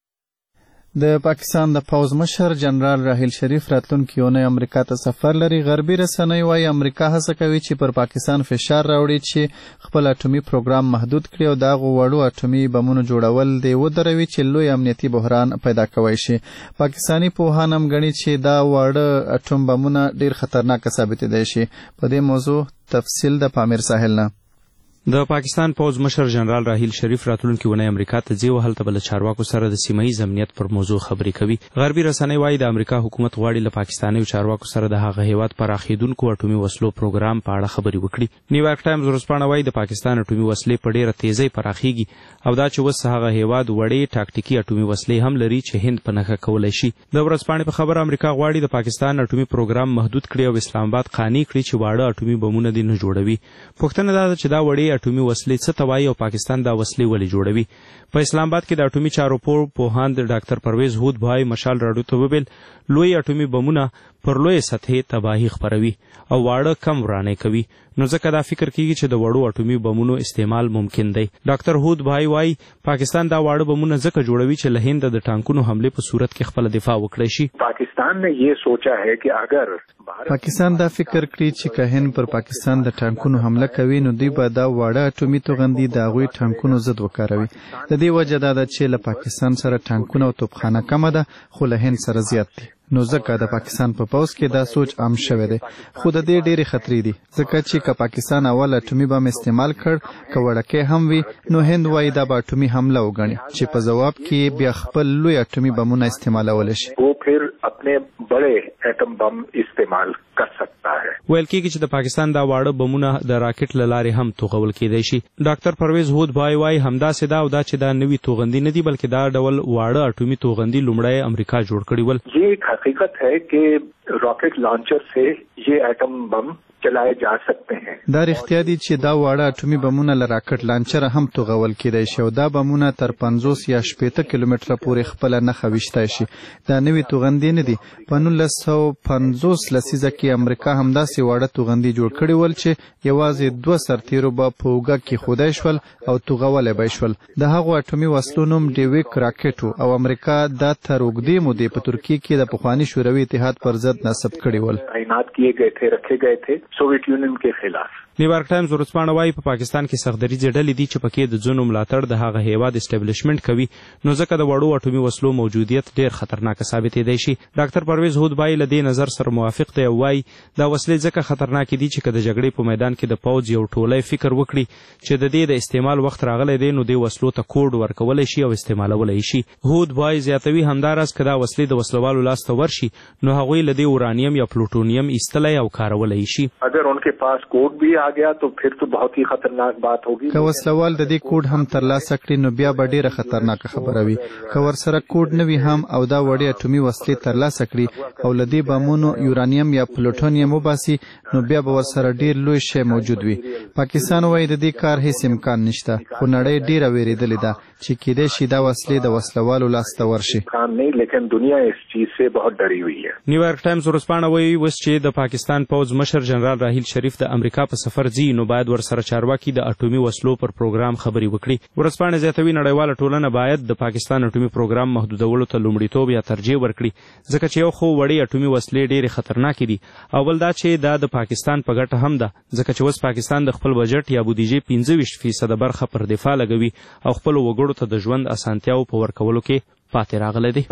د پاکستان د پوځ مشر جنرال راحیل شریف راتلونکي اونۍ امریکا ته سفر لري. غربي رسنۍ وايي امریکا هڅه کوي چې پر پاکستان فشار راوړي چې خپل اټومي پروګرام محدود کړي او د هغو وړو اټومي بمونو جوړول دې ودروي چې لوی امنیتي بحران پیدا کوی شي. پاکستاني پوهان هم ګڼي چې دا واړه اټوم بمونه ډېر خطرناک ثابتېدای شي. په دې موضوع تفصیل د پامیر ساحل نه. د پاکستان پوز مشر جنرال راحیل شریف راتلونکي ونې امریکا ته ځي او هلته به له چارواکو سره د سیمه ییز امنیت پر موضوع خبرې کوي. غربي رسنۍ وايي د امریکا حکومت غواړي له پاکستاني چارواکو سره د هغه هیواد پراخېدونکو اټومي وسلو پروګرام په اړه خبرې وکړي. نیویارک ټایمز ورځپاڼه وايي د پاکستان اټومي وسلې په ډېره تیزۍ پراخېږي او دا چې اوس هغه هیواد وړې ټاکټیکي اټومي وسلې هم لري چې هند په نښه کولی شي. د ورځپاڼې په خبره امریکا غواړي د پاکستان اټومي پروګرام محدود کړي او اسلام آباد قانع کړي چې واړه اټومي بمونه دې نه جوړوي. پوښتنه دا ده چې دا وړې اټومي وسلې توای او پاکستان دا وسلې ولې جوړوي. په اسلام آباد کې د اټومي چارو پوهاند ډاکټر پرویز هود بھائی مشال راډیو ته وویل لوی اټومي بمونه پر لوی سطحې تباهي خپروي او واړه کم ورانه کوي نو ځکه دا فکر کیږي چې د وړو اټومي بمونو استعمال ممکن دی. ډاکټر هود بھائی وايي پاکستان دا واړه بمونه ځکه جوړوي چې له هند د ټانکونو حمله په صورت کې خپل دفاع وکړي شي. پاکستان نے یہ سوچا ہے کہ اگر پاکستان دا فکر کړی چې که هند پر پاکستان د ټانکونو حمله کوي نو دوی به دا واړه اټومي توغندي د هغوی ټانکونو ضد وکاروي. د دې وجه دا ده چې له پاکستان سره ټانکونه او توپخانه کمه ده خو له هند سره زیات دي. نو ځکه د پاکستان په پوځ کې دا سوچ عام شوی دی. خو د دې ډېرې خطرې دي ځکه چې که پاکستان اول اټومي بم استعمال کړ که وړکی هم وي نو هند وایي دا به اټومي حمله وګڼي چې په ځواب کې بیا خپل لوی اټومي بمونه استعمالولی شي. وہ پھر اپنے بڑے ایٹم بم استعمال کر سکتا ہے. ویل کېږي چې د پاکستان دا واړه بمونه د راکټ له لارې هم توغول کېدای شي. ډاکټر پرویز هود بھائی وايي همداسې دا او دا چې دا نوي توغندي نه دي بلکې دا ډول واړه اټومي توغندي لومړی امریکا جوړ کړي ول. یہ حقیقت ہے کہ راکٹ لانچر سے یہ ایٹم بم چلائے جا سکتے ہیں. دا رښتیا دي چې دا واړه اټومي بمونه له راکټ لانچره هم توغول کېدای شي او دا بمونه تر پنځوس یا شپېته کیلومتره پورې خپله نښه ویشتای شي. دا نوي توغندي نه دي. په نولس سوه پنځوس لسیزه کې امریکا همداسې واړه توغندي جوړ کړي ول چې یوازې دوه سرتیرو به په اوږه کېښودای شول او توغولی به یې شول. د هغو اټومي وسلو نوم ډیویک راکټ و او امریکا دا تر اوږدې مودې په ترکیې کې د پخواني شوروي اتحاد پر ضد نصب کړي ول. تعینات کیے گئے تھے رکھے گئے تھے سوویت یونین کے خلاف. نیویارک ټایمز ورځپاڼه وايي په پاکستان کې سختدریځې ډلې دي چې پکې د ځینو ملاتړ د هغه هیواد اسټابلیشمنټ کوي نو ځکه د وړو اټومي وسلو موجودیت ډېر خطرناک ثابتېدای شي. ډاکټر پرویز هود بھائی له دې نظر سره موافق دی او وايي دا وسلې ځکه خطرناکې دي چې که د جګړې په میدان کې د پوځ یو ټولی فکر وکړي چې د دې د استعمال وخت راغلی دی نو دې وسلو ته کوډ ورکولی شي او استعمالولی شي. هود بھائی زیاتوي همداراز که دا وسلې د وسلوالو لاس ته ورشي نو هغوی له دې اورانیم یا پلوټونیم ایستلی او کارولی شي. اگر ان کے پاس کوڈ بھی آ گیا تو پھر تو بہت ہی خطرناک بات ہوگی. که وسلوال د دې کوډ هم ترلاسه کړي نو بیا به ډېره خطرناکه خبره وي. که ورسره کوډ نه وي هم او دا وړې اټومي وسلې ترلاسه کړي او له دې بمونو یورانیم یا پلوټونیم وباسي نو بیا به ورسره ډېر لوی شی موجود وي. پاکستان وایي د دې کار هیڅ امکان نشته خو نړۍ ډېره ویرېدلې ده چې کیدای شي دا وسلې د وسلوالو لاس ته ورشي. لیکن دنیا اس چیز سے بہت ډری ہوئی ہے. نیویارک ټایمز ورځپاڼه وایي اوس چې د پاکستان پوځ مشر جنرال راحیل شریف د امریکا په سفر ځي نو باید ورسره چارواکي د اټومي وسلو پر پروګرام خبرې وکړي. ورځپاڼه زیاتوي نړیواله ټولنه باید د پاکستان اټومي پروګرام محدودولو ته لومړیتوب یا ترجیح ورکړي ځکه چې یو خو وړې اټومي وسلې ډېرې خطرناکې دي او بل دا چې دا د پاکستان په ګټه هم ده ځکه چې اوس پاکستان د خپل بجټ یا بودیجې پنځه ویشت فیصده برخه پر دفاع لګوي او خپلو وګړو ته د ژوند اسانتیاو په ورکولو کې پاتې راغلی دی.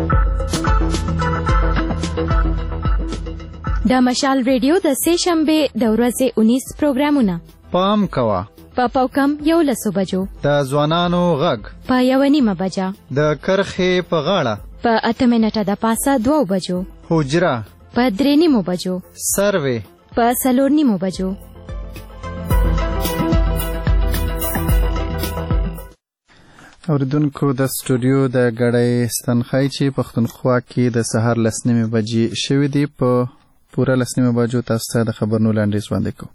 د مشال ریډیو د سې شنبې د ورځې اونیس پروګرامونه پام کوه په پاوکم یولسو بجو د ځوانانو غږ په یوه نیمه بجه د کرښې په غاړه په اته منټه د پاسه دوو بجو حجره په درې نیمو بجو سروې په څلور نیمو بجو. اوریدونکو د سټوډیو د غړې ستنخای چې پښتونخوا کې د سهار لسنیمه بجې شوې دي په پوره لسنیمه بجو تاسو ته د خبرونو لاندې وړاندې کوم.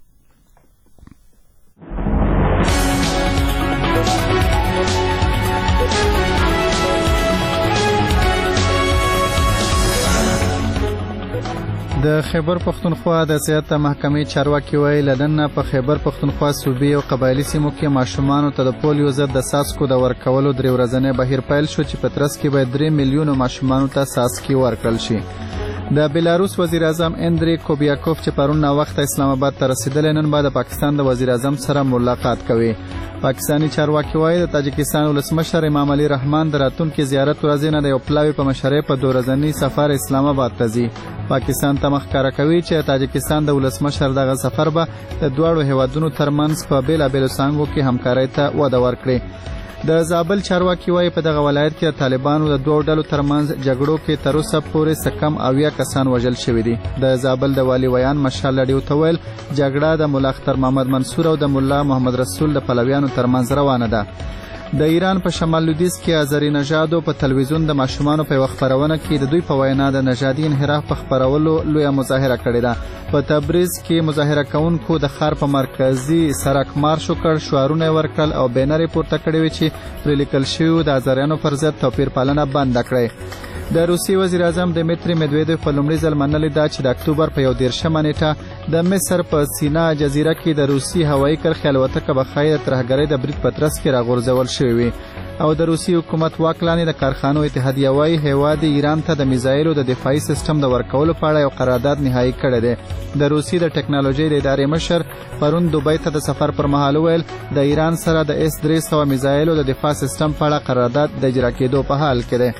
د خیبر پښتونخوا د سیاست محکمې چارواکي وایي لدن په خیبر پښتونخوا صوبې او قبایلی سیمو کې ماشومانو ته د پولیو ضد د ساسکو د ورکولو درې ورځنی بهیر پیل شو چې په ترڅ کې به درې میلیونو ماشومانو ته ساسکي ورکړل شي. د بلاروس وزیر اعظم اندری کوبیاکوف چې پرون وخت اسلام آباد ته رسیدلی نن به د پاکستان د وزیر اعظم سره ملاقات کوي. پاکستانی چارواکي وایي د تاجکستان ولسمشر امام علي رحمان د راتلونکي زیارت ورځې نه د یو پلاوي په مشرۍ په دوه ورځني سفر اسلام آباد ته ځي. پاکستان ته مخکاره کوي چې تاجکستان د ولسمشر دغه سفر به د دواړو هیوادونو ترمنځ په بیلابیلو څانګو کې همکارۍ ته وده ورکړي. د زابل چارواکي وایي په دغه ولایت کې د طالبانو د دوو ډلو ترمنځ جګړو کې تر اوسه پورې څه کم اویا کسان وژل شوي دي. د زابل د والي ویان مشال لډیو ته ویل جګړه د ملا اختر محمد منصور او د ملا محمد رسول د پلویانو ترمنځ روانه ده. د ایران په شمال لویدیځ کې آذری نژادو په تلویزیون د ماشومانو په یوه خپرونه کې د دوی په وینا د نژادي انحراف په خپرولو لویه مظاهره کړې ده. په تبریز کې مظاهره کوونکو د ښار په مرکزي سړک مارش وکړ، شعارونه یې ورکړل او بینر یې پورته کړی وي چې پرې لیکل شوي د آذریانو پر ضد توپیر پالنه بنده کړئ. د روسي وزیر اعظم دمیتری مدویدوف په لومړي ځل منلې ده چې د اکتوبر په یو دېرشمه نیټه د مصر په سینا جزیره کې د روسي هوایي کرښې الوتکه به ښایي د ترهګرۍ د برید په ترڅ کې راغورځول شوې وي. او د روسي حکومت واک لاندې د کارخانو اتحادیه وایي هیواد ایران ته د میزایلو د دفاعي سیستم د ورکولو په اړه یو قرارداد نهایي کړی دی. د روسي د ټکنالوژۍ د ادارې مشر پرون دوبۍ ته د سفر پر مهال وویل د ایران سره د اس درې سوه میزایلو د دفاع سیستم په اړه قرارداد د اجرا کېدو په حال کې دی.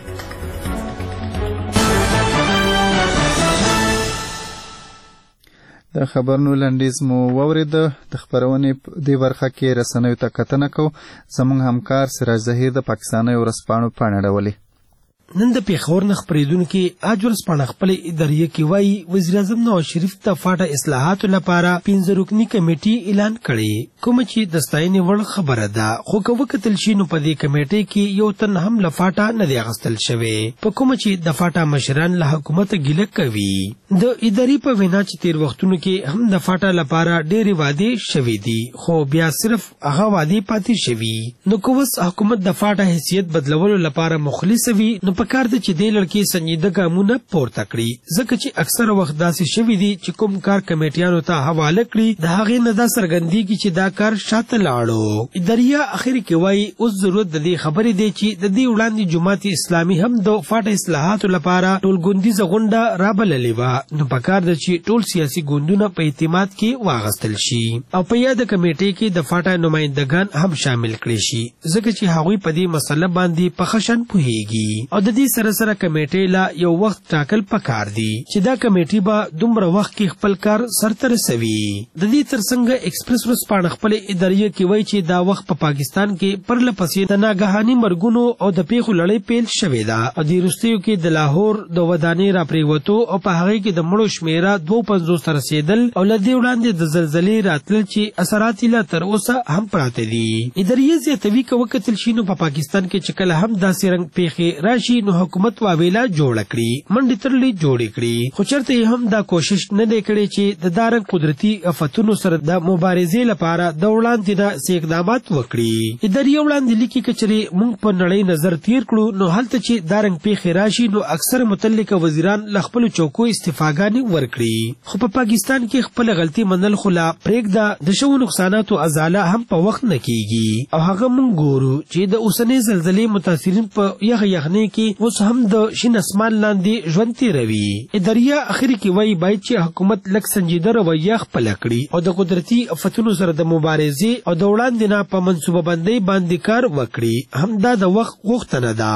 د خبرونو لنډیز مو واورېد. د خپرونې دې برخه کې رسنیو ته کتنه کوو. زموږ همکار سراج ظهیر د پاکستاني ورځپاڼو پاڼې اړولې. نن د پیښور نه خپرېدونکي اجول سپانه خپلې ادارې کې وایي وزیر اعظم نواز شریف د فاټا اصلاحاتو لپاره پنځه رکني کمیټې اعلان کړې، کوم چې د ستاینې وړ خبره ده. خو که وکتل شي نو په دې کمیټې کې یو تن هم له فاټا نه دی اخیستل شوی، په کومه چې د فاټا مشران له حکومت ګیله کوي. د ادارې په وینا چې تیر وختونو کې هم د فاټا لپاره ډېرې وعدې شوې دي، خو بیا صرف هغه وعدې پاتې شوي. نو که اوس حکومت د فاټا حیثیت بدلولو لپاره مخلص وي نو پکار ده چې دې لړکې سنجیده ګامونه پورته کړي، ځکه چې اکثره وخت داسې شوي دي چې کوم کار کمیټیانو ته حواله کړي د هغې نه دا څرګندېږي چې دا کار شاته لاړو. اداریه اخر کې وایي اوس ضرورت د دې خبرې دی چې د دې وړاندې جماعت اسلامي هم د فاټا اصلاحاتو لپاره ټولګوندیزه غونډه رابللې وه، نو پکار ده چې ټول سیاسي ګوندونه په اعتماد کې واغستل شي او په یاده کمیټې کې د فاټا نمایندګان هم شامل کړي شي، ځکه چې هغوی په دې مسله باندې په ښه شان پوهېږي. او د دې سره سره کمیټې لا یو وخت ټاکل پکار دي چې دا کمیټې به دومره وخت کې خپل کار سرته رسوي. د دې ترڅنګ ایکسپریس ورځپاڼه خپلې ادارې کې وایي چې دا وخت په پاکستان کې پرله پسې د ناګهاني مرګونو او د پیښو لړۍ پیل شوې ده او د وروستیو کې د لاهور د ودانۍ راپرېوتو او په هغې کې د مړو شمېره دوه پنځوس ته رسېدل او له دې وړاندې د زلزلې راتلل چې اثرات یې لا تر اوسه هم پراته دي. ادارې زیاتوي که وکتل شي نو په پاکستان کې چې کله هم داسې رنګ پیښې راشي نو حکومت واویلا جوړه کړي، منډې ترلې جوړې کړي، خو چېرته یې هم دا کوشش نه دی کړی چې د دارنګ قدرتي آفتونو سره د مبارزې لپاره د وړاندې نه څه اقدامات وکړي. ادارې وړاندې لیکي که چېرې موږ په نړۍ نظر تیر کړو نو هلته چې دارنګ پیښې راشي نو اکثر متعلقه وزیران له خپلو چوکو استعفاګانې ورکړي، خو په پاکستان کې خپله غلطي منل خو لا پرېږده د شوو نقصاناتو ازاله هم په وخت نه کیږي او هغه موږ ګورو چې د اوسنۍ زلزلې متاثرین په یخ یخنۍ کې اوس هم د شین اسمان لاندې ژوند تېروي. اداریه اخر کې وایي باید چې حکومت لږ سنجیده رویه خپله کړي او د قدرتي آفتونو سره د مبارزې او د وړاندې نه په منصوبه بندۍ باندې کار وکړي. همدا د وخت غوښتنه ده.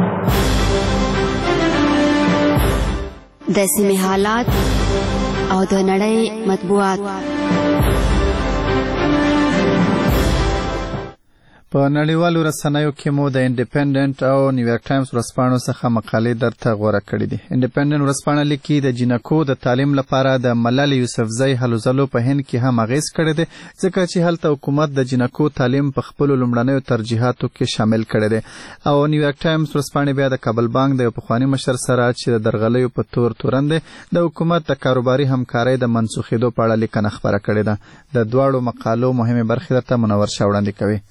د سیمې حالات او د نړۍ مطبوعات. په نړیوالو رسنیو کې مو د انډیپندنت او نیویارک ټایمز ورځپاڼو څخه مقالې درته غوره کړې دي. انډیپندنت ورځپاڼه لیکي د جنکو د تعلیم لپاره د ملالۍ یوسفزۍ هلو ځلو په هند کې هم اغیز کړی دی، ځکه چې هلته حکومت د جنکو تعلیم په خپلو لومړنیو ترجیحاتو کې شامل کړی دی. او نیویارک ټایمز ورځپاڼې بیا د کابل بانک د یو پخواني مشر سره چې د درغلیو په تور تورن دی د حکومت د کاروباري همکارۍ د منسوخېدو په اړه لیکنه خپره کړې ده. د دواړو مقالو مهمې برخې درته منور شاه وړاندې کوي.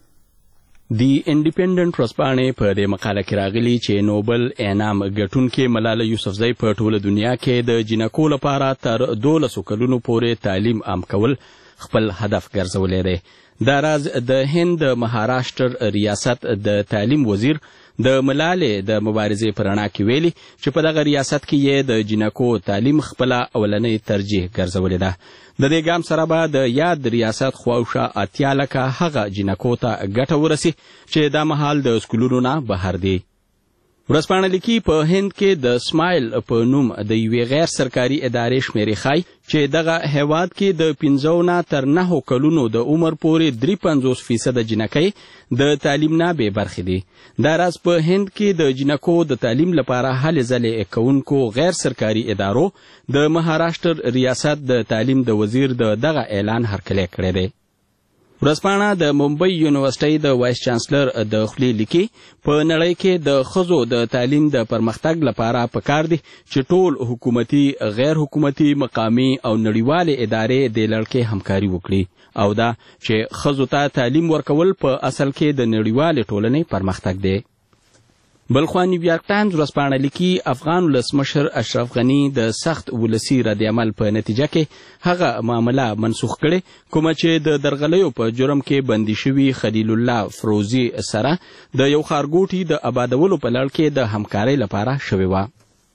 دی انډیپندنت ورځپاڼې په دې مقاله کې راغلي چې نوبل انعام ګټونکې ملاله یوسفزۍ په ټوله دنیا کې د جنکو لپاره تر دولسو کلونو پورې تعلیم عام کول خپل هدف ګرځولی دی. دا راز د هند مهاراشټر ریاست د تعلیم وزیر د ملالې د مبارزې په رڼا کې ویلي چې په دغه ریاست کې یې د جنکو تعلیم خپله اولنۍ ترجیح ګرځولې ده. د دې ګام سره به د یاد ریاست خواوشا اتیا لکه هغه جنکو ته ګټه ورسي چې دا مهال د سکولونو نه بهر دي. ورځپاڼه لیکي په هند کې د سمایل په نوم د یوې غیر سرکاري ادارې شمیرې ښایي چې دغه هیواد کې د پنځو نه تر نهو کلونو د عمر پورې درې پنځوس فیصده جنکۍ د تعلیم نه بې برخې دي. دا راز په هند کې د جنکو د تعلیم لپاره هلې ځلې کوونکو غیر سرکاري ادارو د مهاراشټر ریاست د تعلیم د وزیر د دغه اعلان هرکلی کړی دی. ورځپاڼه د ممبئی یونیورسټۍ د وایس چانسلر د خولې لیکي په نړۍ کې د ښځو د تعلیم د پرمختګ لپاره پکار دي چې ټول حکومتي، غیر حکومتي، مقامي او نړیوالې ادارې د لړ کې همکاري وکړي او دا چې ښځو ته تعلیم ورکول په اصل کې د نړیوالې ټولنې پرمختګ دی. بلخوا نیویارک ټایمز ورځپاڼه لیکي افغان ولسمشر اشرف غني د سخت ولسي ردعمل په نتیجه کې هغه معامله منسوخ کړې کومه چې د درغلیو په جرم کې بندي شوي خلیل الله فروزي سره د یو ښارګوټي د آبادولو په لړ کې د همکارۍ لپاره شوې وه.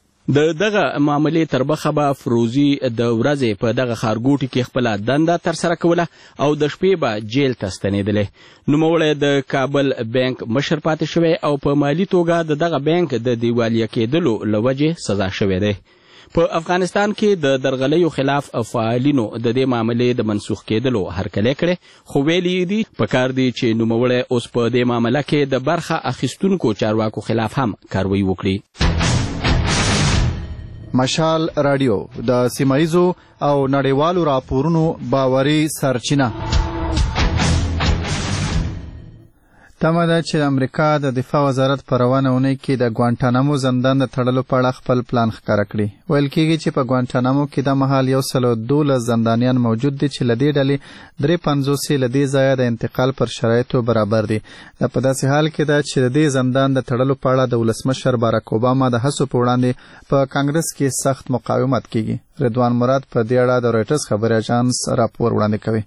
د دغه معاملې تر بخه به فروزي د ورځې په دغه ښارګوټي کې خپله دنده ترسره کوله او د شپې به جیل ته ستنېدلی. نوموړی د کابل بانک مشر پاتې شوی او په مالي توګه د دغه بانک د دیوالیه کېدلو له وجې سزا شوی دی. په افغانستان کې د درغلیو خلاف فعالینو د دې معاملې د منسوخ کېدلو هرکلی کړی، خو ویلي دي پکار دی چې نوموړی اوس په دې معامله کې د برخه اخیستونکو چارواکو خلاف هم کاروایی وکړي. مشال رادیو د سیمایزو او نړیوالو راپورونو باوري سرچینه. تمه ده چې د امریکا د دفاع وزارت په روانه اونۍ کې د ګوانټانامو زندان د تړلو په اړه خپل پلان ښکاره کړي. ویل کېږي چې په ګوانټانامو کې د مهال یو سل او دولس زندانیان موجود دي چې له دې ډلې درې پنځوس یې له دې ځایه د انتقال پر شرایطو برابر دي. دا په داسې حال کې ده چې د دې زندان د تړلو په اړه د ولسمشر باراک اوباما د هڅو په وړاندې په کانګرس کې سخت مقاومت کېږي. رضوان مراد په دې اړه د رویټرز خبري اژانس راپور وړاندې کوي.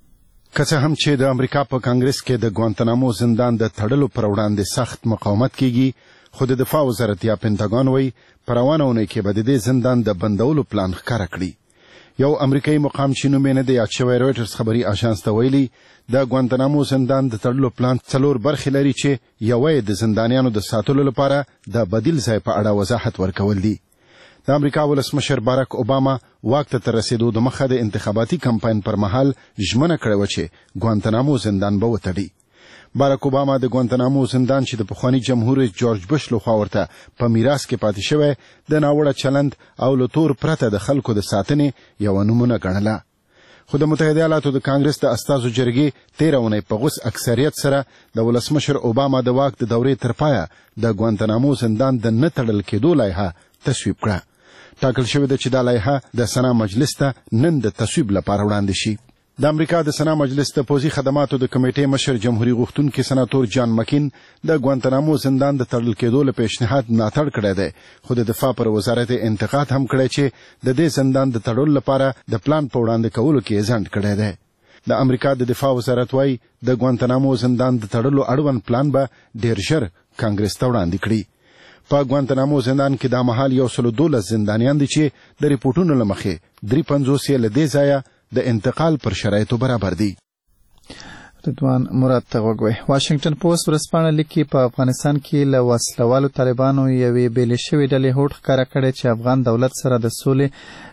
که څه هم چې د امریکا په کانګرس کې د ګوانتنامو زندان د تړلو پر وړاندې سخت مقاومت کیږي، خو د دفاع وزارت یا پینټاګون وایي په روانه اونۍ کې به د دې زندان د بندولو پلان ښکاره کړي. یو امریکایي مقام چې نوم یې نه دی یاد شوی رویټرز خبري اژانس ته ویلي د ګوانتنامو زندان د تړلو پلان څلور برخې لري چې یوه یې د زندانیانو د ساتلو لپاره د بدیل ځای په اړه وضاحت ورکول دي. د امریکا ولسمشر باراک اوباما واک ته تر رسیدو د مخه د انتخاباتي کمپاین پر مهال ژمنه کړې وه چې ګوانتنامو زندان به وتړي. باراک اوباما د ګوانتنامو زندان چې د پخواني جمهور جورج بش لخوا ورته په میراث کې پاتې شوی د ناوړه چلند او له تور پرته د خلکو د ساتنې یوه نمونه ګڼله. خو د متحده ایالاتو د کانګرس د استازو جرګې تېره اونۍ په غوڅ اکثریت سره د ولسمشر اوباما د واک د دورې تر پایه د ګوانتنامو زندان د نه تړل کېدو لایحه تصویب کړه. ټاکل شوې ده چې دا لایحه د سنا مجلس ته نن د تصویب لپاره وړاندې شي. د امریکا د سنا مجلس د پوځي خدماتو د کمیټې مشر جمهوریت غوښتونکي سناتور جان مکین د ګوانتنامو زندان د تړل کېدو له پیشنهاد ملاتړ کړی دی، خو د دفاع پر وزارت انتقاد هم کړی چې د دې زندان د تړلو لپاره د پلان په وړاندې کولو کې ځنډ کړی دی. د امریکا د دفاع وزارت وایي د ګوانتنامو زندان د تړلو اړوند پلان به ډېر ژر کانګرس ته وړاندې کړي. په ګوانتنامو زندان کې دا مهال یو سل دولس زندانیان دي چې د ریپورټونو له مخې درې پنځوس یې له دې ځایه د انتقال پر شرایطو برابر دي. رضوان مراد ته غوږ وی. واشنگټن پوسټ ورځپاڼه لیکي په افغانستان کې له وسلوالو طالبانو یوې بېلې شوې ډلې هوډ ښکاره کړی چې افغان دولت سره د سولې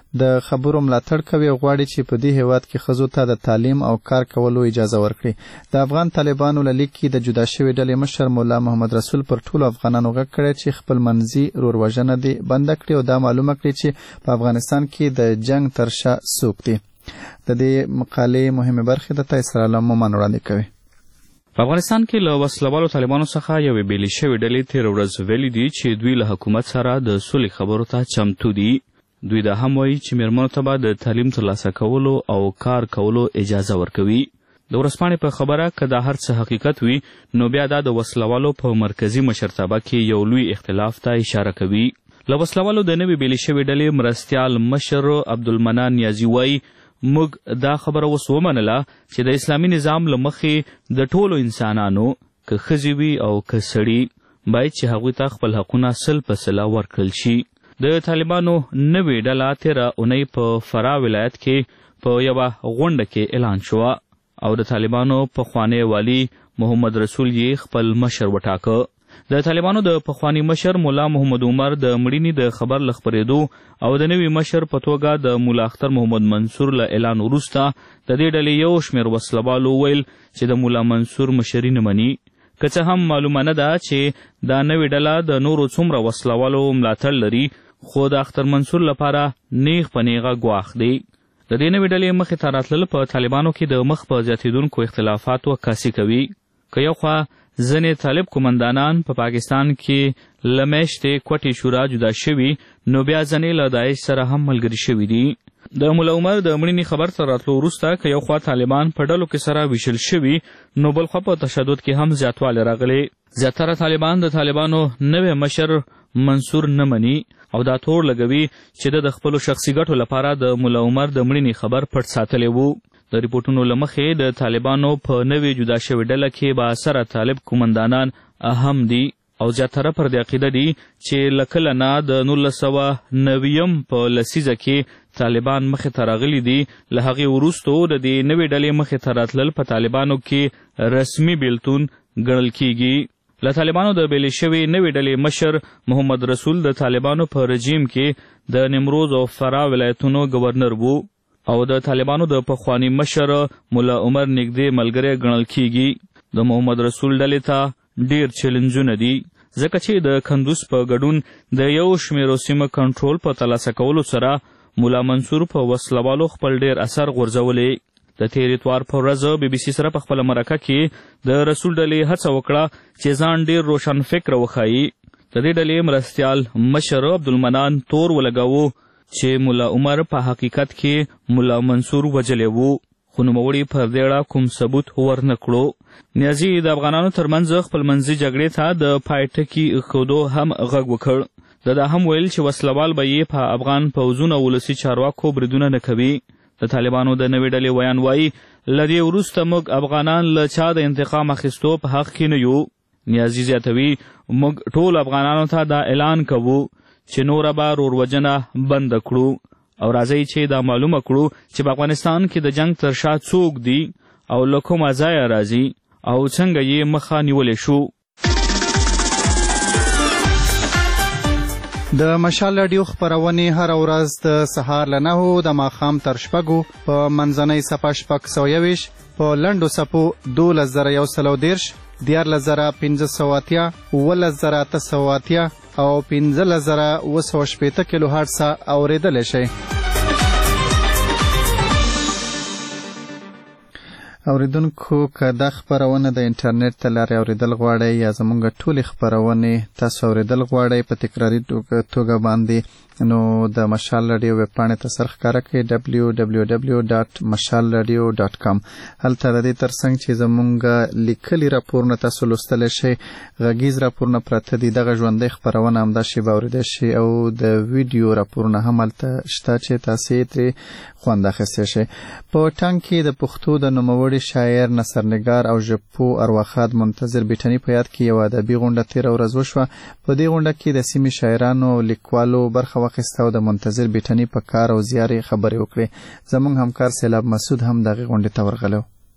د خبرو ملاتړ کوي او غواړي چې په دې هیواد کې ښځو ته د تعلیم او کار کولو اجازه ورکړي. د افغان طالبانو له لیک کې د جدا شوې ډلې مشر مولا محمد رسول پر ټولو افغانانو غږ کړی چې خپل منځي روروژنه دې بنده کړي او دا معلومه کړي چې په افغانستان کې د جنگ تر شا څوک دي. د دې مقالې مهمه برخه د تایسر علم مومن وړاندې کوي. په افغانستان کې له وسلوالو طالبانو څخه یوې بېلې شوې ډلې تېره ورځ ویلي دي چې دوی له حکومت سره د سولې خبرو ته چمتو دي. دوی دا هم وایي چې میرمنو ته به د تعلیم ترلاسه کولو او کار کولو اجازه ورکوي. د ورځپاڼې په خبره که دا هر څه حقیقت وي نو بیا دا د وسلوالو په مرکزي مشرتابه کې یو لوی اختلاف ته اشاره کوي. له وسلوالو د نوې بېلې شوې ډلې مرستیال مشر عبدالمنان نیازي وایي موږ دا خبره اوس ومنله چې د اسلامي نظام له مخې د ټولو انسانانو که ښځې وي او که سړي باید چې هغوی ته خپل حقونه سل په سله ورکړل شي. د طالبانو نوې ډله تېره اونۍ په فراه ولایت کې په یوه غونډه کې اعلان شوه او د طالبانو پخوانی والي محمد رسول یې خپل مشر وټاکه. د طالبانو د پخوانی مشر مولا محمد عمر د مړینې د خبر له خپرېدو او د نوي مشر په توګه د مولا اختر محمد منصور له اعلان وروسته د دې ډلې یو شمېر وسلوالو ویل چې د مولا منصور مشري نه مني. که څه هم معلومه نه ده چې دا نوې ډله د نورو څومره وسلوالو ملاتړ لري خو د اختر منصور لپاره نیغ په نیغه ګواښ دی. د دې نوې ډلې مخې ته راتلل په طالبانو کې د مخ په زیاتېدونکو اختلافاتو عکاسي کوي. که یو خوا ځینې طالب قومندانان په پا پاکستان کې له میاشتې کوټې شورا جدا شوي نو بیا ځینې له داعش سره هم ملګري شوي دي. د مولا عمر د مړینې خبر ته راتلو وروسته که یو خوا طالبان په ډلو کې سره ویشل شوي نو بل خوا په تشدد کې هم زیاتوالی راغلی. زیاتره طالبان د طالبانو نوی مشر منصور نه مني او دا تور لګوي چې د خپلو شخصي ګټو لپاره د مولا عمر د مړینې خبر پټ ساتلی وو. د ریپورټونو له مخې د طالبانو په نوې جدا شوې ډله کې با اثره طالب قومندانان اهم دي او زیاتره پر دې عقیده دي چې له کله نه د نولس سوه نویم په لسیزه کې طالبان مخې ته راغلي دي. له هغې وروستو د دې نوې ډلې مخې ته راتلل په طالبانو کې رسمي بیلتون ګڼل کیږي. له طالبانو د بیلې شوې نوې ډلې مشر محمد رسول د طالبانو په رژیم کې د نیمروز او فراه ولایتونو گورنر وو او د طالبانو د پخوانی مشر مولا عمر نږدې ملګری ګڼل کیږي. د محمد رسول ډلې ته ډیر چیلنجونه دي ځکه چې د کندوز په ګډون د یو شمېرو سیمه کنټرول په ترلاسه کولو سره مولا منصور په وسلوالو خپل ډیر اثر غورځولی. د تېر اتوار په ورځ بي بي سي سره په خپله مرکه کې د رسول ډلې هڅه وکړه چې ځان ډیر روشن فکر وښایي. د دې ډلې مرستیال مشر عبدالمنان تور ولګاوه چې مولا عمر په حقیقت کې مولا منصور وجلی وو خو نوموړي پر دې اړه کوم ثبوت ورنه کړو. نیازي د افغانانو ترمنځ خپل منځي جګړې ته د پای ټکي ایښودو هم غږ وکړ. د دا هم ویل چې وسلوال به یې په افغان پوځونو ولسي چارواکو بریدونه نه کوي. د طالبانو د نوې ډلې ویان وایي له دې وروسته موږ افغانان له چا د انتقام اخیستو په حق کې نه یو. نیازي زیاتوي موږ ټول افغانانو ته دا اعلان کوو چې نوره به روروجنه بنده کړو او راځئ چې دا معلومه کړو چې په افغانستان کې د جنگ تر شا څوک دي او له کومه ځایه راځي او څنګه یې مخه نیولی شو. د مشال راډیو خپرونې هره ورځ د سهار له نهو د ماښام تر شپږو په منځنۍ څپه شپږ سوه یوویشت په لنډو څپو دولس زره یو سل او دېرش دیارلس زره پنځه سوه اتیا اوولس زره اته سوه اتیا او پنځلس زره اوه سوه شپېته کیلو هرټزه اورېدلی شئ. اوریدونکو که دا خپرونه د انټرنیټ ته لارې اوریدل غواړئ یا زموږ ټولې خپرونې تاسو اوریدل غواړئ په تکراري توګه باندې نو د مشال راډیو ویب پاڼې ته سر ښکاره کړئ ډبلیو ډبلیو ډبلیو ډاټ مشال راډیو ډاټ کام. هلته د دې ترڅنګ چې زموږ لیکلي راپورونه تاسو لوستلی شئ غږیز راپورونه پراته دي دغه ژوندۍ خپرونه همداسې به اورېدی شي او د ویډیو راپورونه هم هلته شته چې تاسې یې ترې خوند اخیستی شئ. په ټنګ کې د پښتو د نوموړي شاعر نثرنګار او ژبپوه ارواښاد منتظر بیټني په یاد کې یوه ادبي غونډه تېره ورځ وشوه. په دې غونډه کې د سیمې شاعرانو او لیکوالو برخه واخیسته او د منتظر بیټني په کار او زیار یې خبرې وکړې. زموږ همکار سیلاب مسعود هم دغې غونډې ته ورغلی و.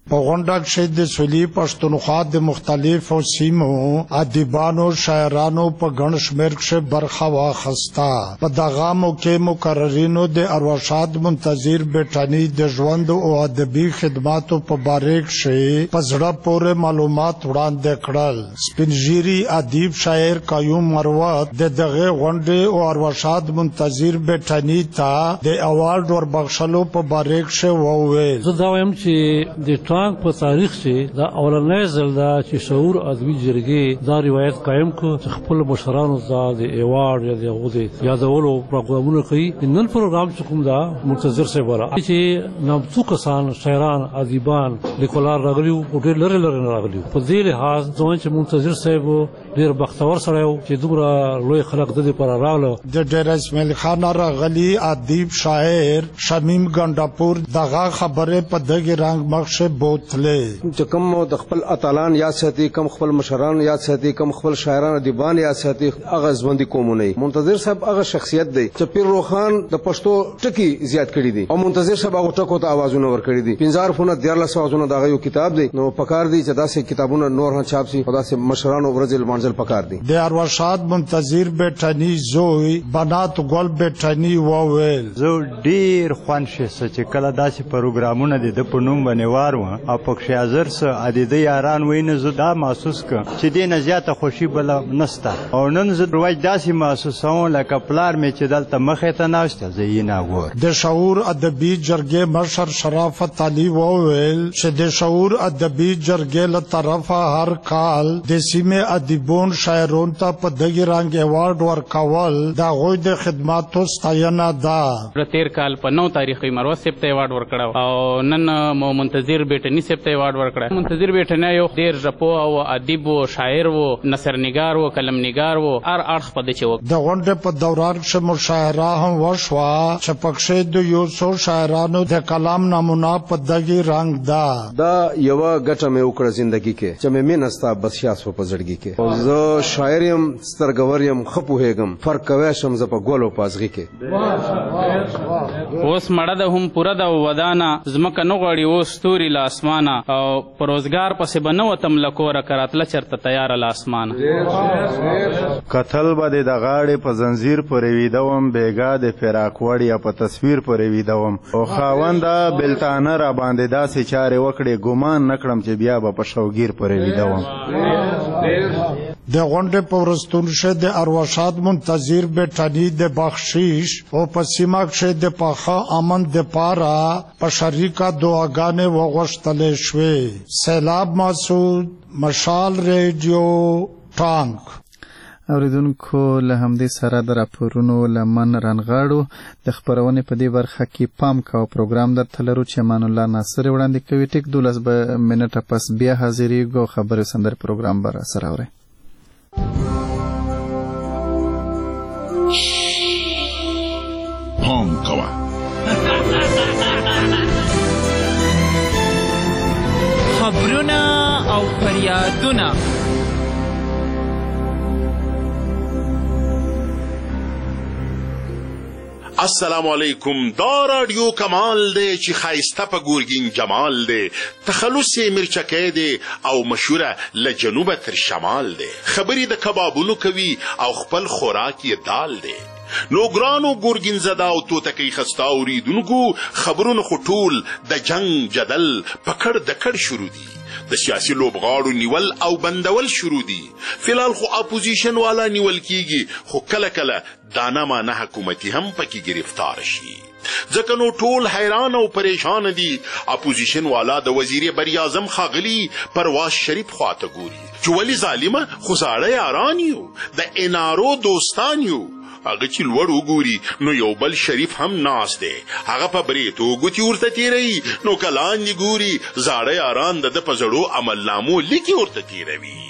په غونډه کښې د سولي پښتونخوا د مختلفو سیمو ادیبانو شاعرانو په ګڼ شمېر کښې برخه واخیسته. په دغه موقع مقررینو د ارواښاد منتظر بیټاني د ژوند او ادبي خدماتو په باره کښې په زړه پورې معلومات وړاندې کړل. سپین ږیري ادیب شاعر قیوم مروت د دغې غونډې او ارواښاد منتظر بیټاني ته د اوارډ وربخښلو په باره کښې وویل. زه دا وایم چې د ټانک په تاریخ کې دا اولنی ځل ده چې شعور ادبي جرګې دا روایت قایم کړو چې خپلو مشرانو ته د ایوارډ یا د هغو د یادولو پروګرامونه کوي. نن پروګرام چې کوم ده منتظر صاحب والا چې نامتو کسان شاعران ادیبان لیکوالان راغلي وو او ډېر لرې لرې نه راغلي وو. په دې لحاظ زه وایم چې منتظر صاحب ډېر بختور سړی و چې دومره لوی خلک د دې لپاره راغله. د ډېر اسماعیل خان راغلي ادیب شاعر شمیم ګنډاپور دغه خبرې په دغه رنګ مخشه بوتلې چې کوم د خپل اتلان یاد ساتي، کوم خپل مشران یاد ساتي، کوم خپل شاعران ادیبان یاد ساتي، هغه ژوندي قومونه. منتظر صاحب هغه شخصیت دی چې پیر روخان د پښتو ټکی زیات کړی دي او منتظر صاحب هغه ټکو ته आवाजونه ور کړی دي. پنځار فونه دیارلس आवाजونه دغه یو کتاب دی. نو پکار دی چې داسې کتابونه نور هم چاپ شي او داسې مشرانو ورځل منځل پکار دی. د ارواښاد منتظر بیټاني زوی بنات ګل بیټاني وویل. زه ډیر خوند شې چې کله داسې پروګرامونه د ده په نوم باندې وار وه او پکښې حاضر څه عدیده یاران وایي نه زه دا محسوس کړم چې دې نه زیاته خوښي بله نسته. او نن زه رواج داسې محسوسوم لکه پلار مې چې دلته مخې ته ناست زه یې نه ګورم. د شعور ادبي جرګې مشر شرافت علي وویل چې د شعور ادبي جرګې له طرفه هر کال د سیمې ادیبون شاعرون ته په دغه رنګ ایوارډ ورکول د هغوی د خدماتو ستاینه ده. تیر کال په نو تاریخ مروت صاحب ته ایوارډ ورکړ او نن مو منتظر بیټني صاحب ته ایوارډ ورکړ. منتظر بیټني یو ډیر رپو او ادیب او شاعر و، نثرنګار و، قلمنګار و، هر اړخ په دې چې د غونډې په دوران کې مشاعره هم وشوه چې پکښې د یو څو شاعرانو د کلام نمونه په دغه رنګ ده. دا یوه ګټه مې وکړه زندګي کې چې مې مینه ستا بس شاس په زړګي کې او زه شاعر یم، سترګور یم، ښه پوهېږم، فرق کوی شم زه په ګول او پازغي کې. اوس مړه ده هم پوره ده ودانه ځمکه نه غواړي اوس ستوري له اسمانه او په روزګار پسې به نه وتم له کوره که راتله چېرته تیاره له اسمانه. کتل به دې د غاړې په زنځیر پورې ویده وم، بېګا د فراق وړ یا په تصویر پورې ویده وم او خاونده بېلتانه را باندې داسې چارې وکړې ګمان نه کړم چې بیا به په شوګیر پورې ویده وم. د غونډې په وروستون کښې د ارواښاد منتظر بیټاني د بخشش او په سیمه کښې د پاخه امن دپاره په شریکه دعاګانې وغوښتلې شوې. سیلاب مسعود، مشال ریډیو، ټانک. اوریدونکو له همدې سره د راپورونو له من رانغاړو د خپرونې په دې برخه کې پام کوه پروګرام درته لرو چې امان الله ناصر وړاندې کوي. ټیک دولس منټه پس بیا حاضرېږو. خبرې سندرې پروګرام به راسره اورئ. پام کوه خبرونه او فریادونه السلام علیکم. دا رادیو کمال دی چې خایسته په ګورګین جمال دی، تخلص مرچکې دی او مشهوره له جنوبه تر شمال دی. خبرې د کبابونو کوي او خپل خوراک یې دال دی. نو ګرانو ګورګین زده او توتکۍ خسته اوریدونکو، خبرونه خو ټول د جنگ جدل پکړ دکړ شروع دي، د سیاسي لوبغاړو نیول او بندول شروع دي. فلال خو اپوزیشن والا نیول کیږي، خو کله کله دانا مانه حکومتي هم پکې گرفتار شي. ځکه نو ټول حیران او پریشان دي. اپوزیشن والا د وزیر بریاعظم ښاغلي پرواز شریف خواته ګوري چې ولې ظالمه خو زاړه یاران یو، د انارو دوستان یو. هغه چې لوړ وګوري نو یو بل شریف هم ناست دی، هغه په بریتو ګوتې ورته تیروي، نو که لاندې ګوري زاړه یاران د ده په زړو عملنامو لیکې ورته تیروي.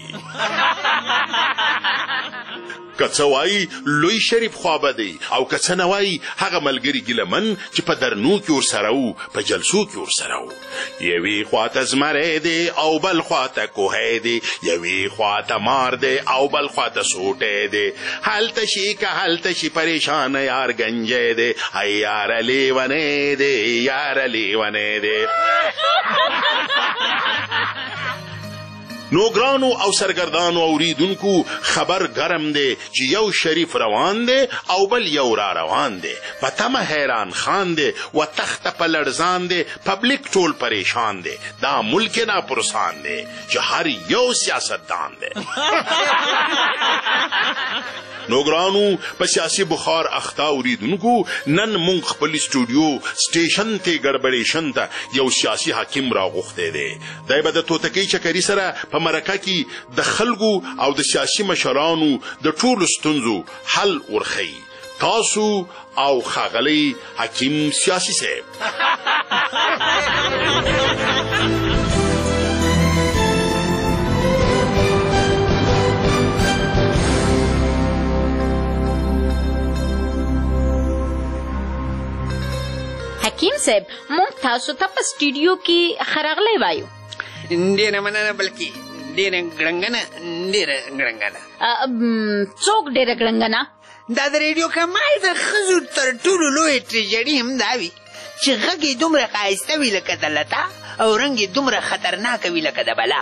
که څه وایي لوی شریف خوابه دی او که څه نه وایي هغه ملګري ګیلمن چې په درنو کې ورسره وو، په جلسو کې ورسره وو. یوې خواته زمری دی او بل خواته کوهی دی، یوې خواته مار دی او بل خواته سوټی دی. هلته شي که هلته شي پریشانه یار گنجی دی، ای یاره لیونی دی، یاره لیونی دی. نو ګرانو او سرګردانو اوریدونکو خبر ګرم دی چې یو شریف روان دی او بل یو را روان دی په تمه حیران خان دی و تخت په لړزان دی پبلک ټول پریشان دی دا ملک ناپرسان دی چې هر یو سیاستدان دی نو ګرانو په سیاسي بخار اخته اوریدونکو نن مونږ خپل سټوډیو سټیشن ته ګډبډیشن ته یو سیاسي حاکم راغوښتی دی دی به د توتکۍ چکري سره په مرکه کې د خلکو او د سیاسي مشرانو د ټولو ستونزو حل ورښیي تاسو او ښاغلی حکیم سیاسي صاحب حکیم صاحب مونږ تاسو ته په سټوډیو کې ښه راغلی وایو ډېره مننه بلکې ډېره ګړنګنه ډېره ګړنګنه څوک ډېره ګړنګنه دا د ریډیو کمال د ښځو تر ټولو لویه ټریجډي هم دا وي چې غږ یې دومره ښایسته وي لکه د لتا او رنګ یې دومره خطرناکه وي لکه د بلا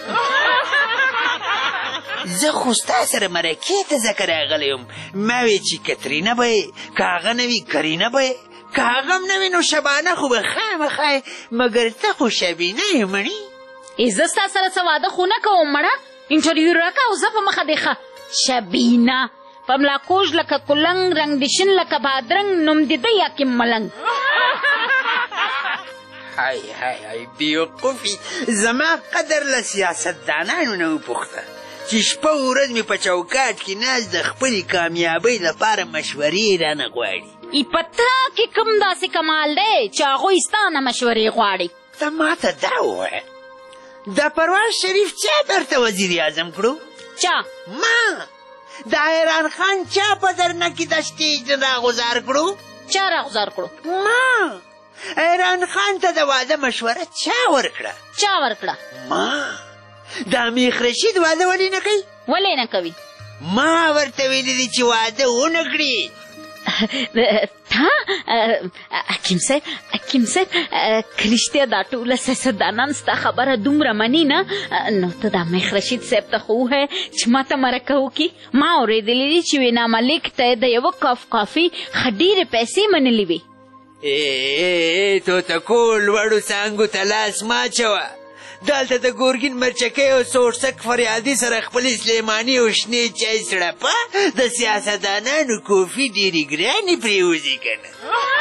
زه خو ستا سره مرکې ته ځکه راغلی یم ما وې چې کترینه به یې که هغه نه وي کرینه به یې که هغه هم نه وي نو شبانه خو به خامخا یې مګر ته خو شبینه یې مړي زه ستا سره څه واده خو نه کوم مړه انټرویو راکړه او زه په مخه دې ښه شبینه په ملاکوژ لکه کلنګ رنګ دشن لکه بادرنګ نوم دې دی یاکم ملنګ های های های بیوقوفي زما قدر له سیاستدانانو نه وپوښته چې شپه ورځ مې په چوکاټ کې ناست د خپلې کامیابۍ لپاره مشورې رانه غواړي ای په تا کې کوم داسې کمال دی چې هغوی ستا نه مشورې غواړي ته ماته دا ووایه د پروان شریف چا درته وزیر اعظم کړو چا ما د حیران خان چا په درنه کې د سټیج راغوزار کړو چا راغوزار کړو ما حیران خان ته د واده مشوره چا ورکړه چا ورکړه ما د میخ رشید واده ولې نه کوي ولې نه کوي ما ورته ویلي دي چې واده ونه کړي تا حکیم صاحب حکیم صاحب که رښتیا دا ټوله سیاستدانان ستا خبره دومره مني نه نو ته دا میخ رشید صاحب ته خو ووایه چې ما ته مرکه وکړي ما اورېدلي دي چې وینا ملیک ته یې د یوه کاف کافي ښه ډېرې پیسې منلې وي توتکو لوړو څانګو ته لاس مه اچوه دلته د ګورګین مرچکۍ او سوړسک فریادي سره خپل سلیماني او شنې چای سړپه د سیاستدانانو کوفي ډېرې ګرانې پرېوځي که نه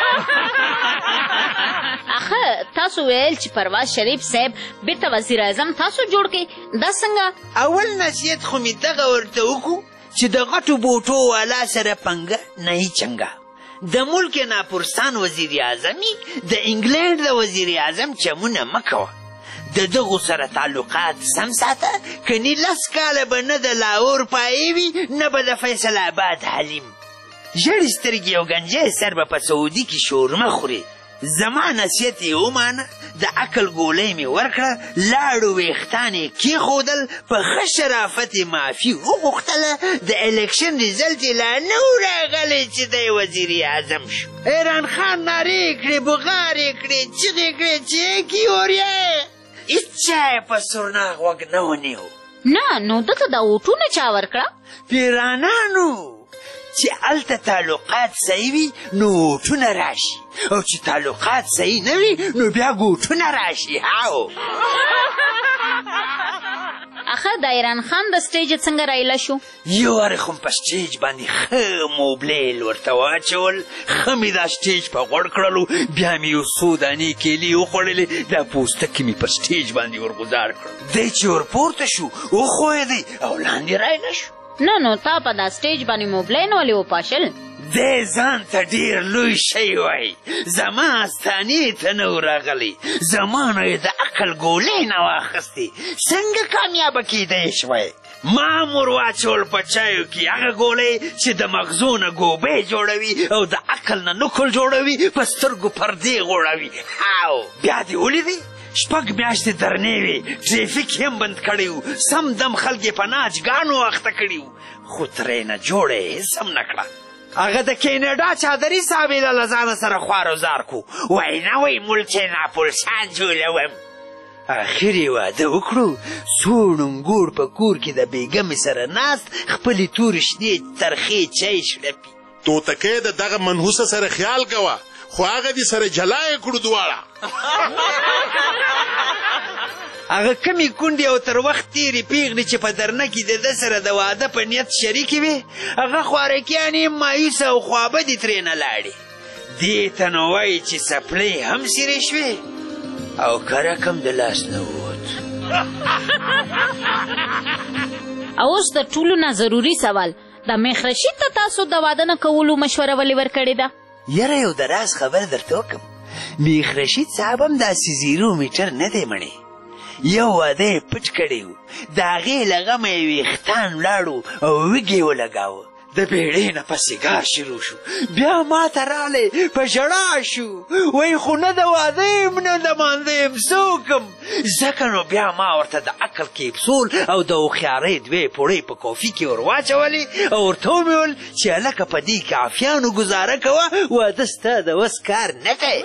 اخه تاسو ویل چې پرواز شریف صاحب بېرته وزیر اعظم تاسو جوړ کړئ دا څنګه اول نصیحت خو مې دغه ورته وکړو چې د غټو بوټو والا سره پنګه نه یې چنګه د ملک ناپرسان وزیر اعظمي د انګلینډ د وزیر اعظم چمونه مه کوه د دغو سره تعلقات سم ساته کني لس کاله به نه د لاهور پایې وي نه به د فیصل آباد حلیم ژړې سترګې او ګنجی سر به په سعودي کې شورمه خوري زما نصیحت یې ومانه د عقل ګولۍ مې ورکړه لاړو ویښتان یې کېښودل په ښه شرافت یې معافي وغوښتله د الیکشن ریزلټ یې لا نه و راغلی چې دی وزیر اعظم شو حیران خان نارې کړې بغارې کړې چغې کړې چې کیوریا هېچا یې په سورناغ غوږ نه ونیو نه نو دته دا ووټونه چا ورکړه پیرانانو چې هلته تعلقات صحیح وي نو ووټونه راشي او چې تعلقات صحیح نه وي نو بیا ګوټونه راشي هاو اخه د ایران خان د سټیج څنګه رایله شو یو وارې خو په سټیج باندې ښه موبلیل ورته واچول ښه مې دا سټیج په غوړ کړلو بیا مې یو څو دانې کیلې وخوړلې دا پوستکي مې په سټیج باندې ورګزار کړل دی چې ورپورته شو وښویېدی او لاندې رایله شو نه نو تا په دا سټیج باندې موبلاین ولې وپاشل دی ځان ته ډېر لوی شی وایي زما استانې ته نه و راغلی زما نه یې د عقل ګولۍ نه واخیستې څنګه کامیابه کیدی شوی ما مور واچول په چایو کې هغه ګولۍ چې د مغزو نه ګوبې جوړوي او د عقل نه نکل جوړوي په سترګو پردې غوړوي هاو بیا دې ولیدې شپږ میاشتې درنې وې ټریفیک هم بند کړی و سم دم خلک یې په ناچګانو اخته کړي و خو ترې نه جوړه یې سم نه کړه هغه د کینیډا چادري صاحب یې له ځانه سره خوار و زار کو وایي نه وایي ملک ناپلسان جوړوم اخر یې واده وکړو سوړ نونګوړ په کور کې د بیګمې سره ناست خپلې تورې شنې ترخې چای شړپي توتکۍ د دغه منحوسه سره خیال کوه خو هغه دې سره جلا یې کړو دواړه هغه کمې کونډې او تر وخت تېرې پېغلې چې په درنه کې د ده سره د واده په نیت شریکې وې هغه خوارکیانې مایوسه او خوابدې ترېنه لاړې دې ته نو وایي چې څپلۍ هم سیرې شوې او که رقم د لاس نه ووت او اوس د ټولو نه ضروري سوال د میخ رشید ته تاسو د واده نه کولو مشوره ولې ورکړې ده یاره یو د راز خبر درته وکړم میخ رشید صاحب هم داسې زیرو میټر نه دی مړی یو واده یې پټ کړی و د هغې له غمه یې ویښتان ولاړو او وږې ولګاوه د بیړۍ نه په سیګار شروع شو بیا ما ته راغلی په ژړا شو وایي خو نه د واده یم نه د مانده یم څه وکړم ځکه نو بیا ما ورته د عقل کیپسول او د هوښیارۍ دوې پوړۍ په کافي کې ور واچولې او ورته ومې ویل چې هلکه په دې کافیانو ګزاره کوه واده ستا د وس کار نه کوي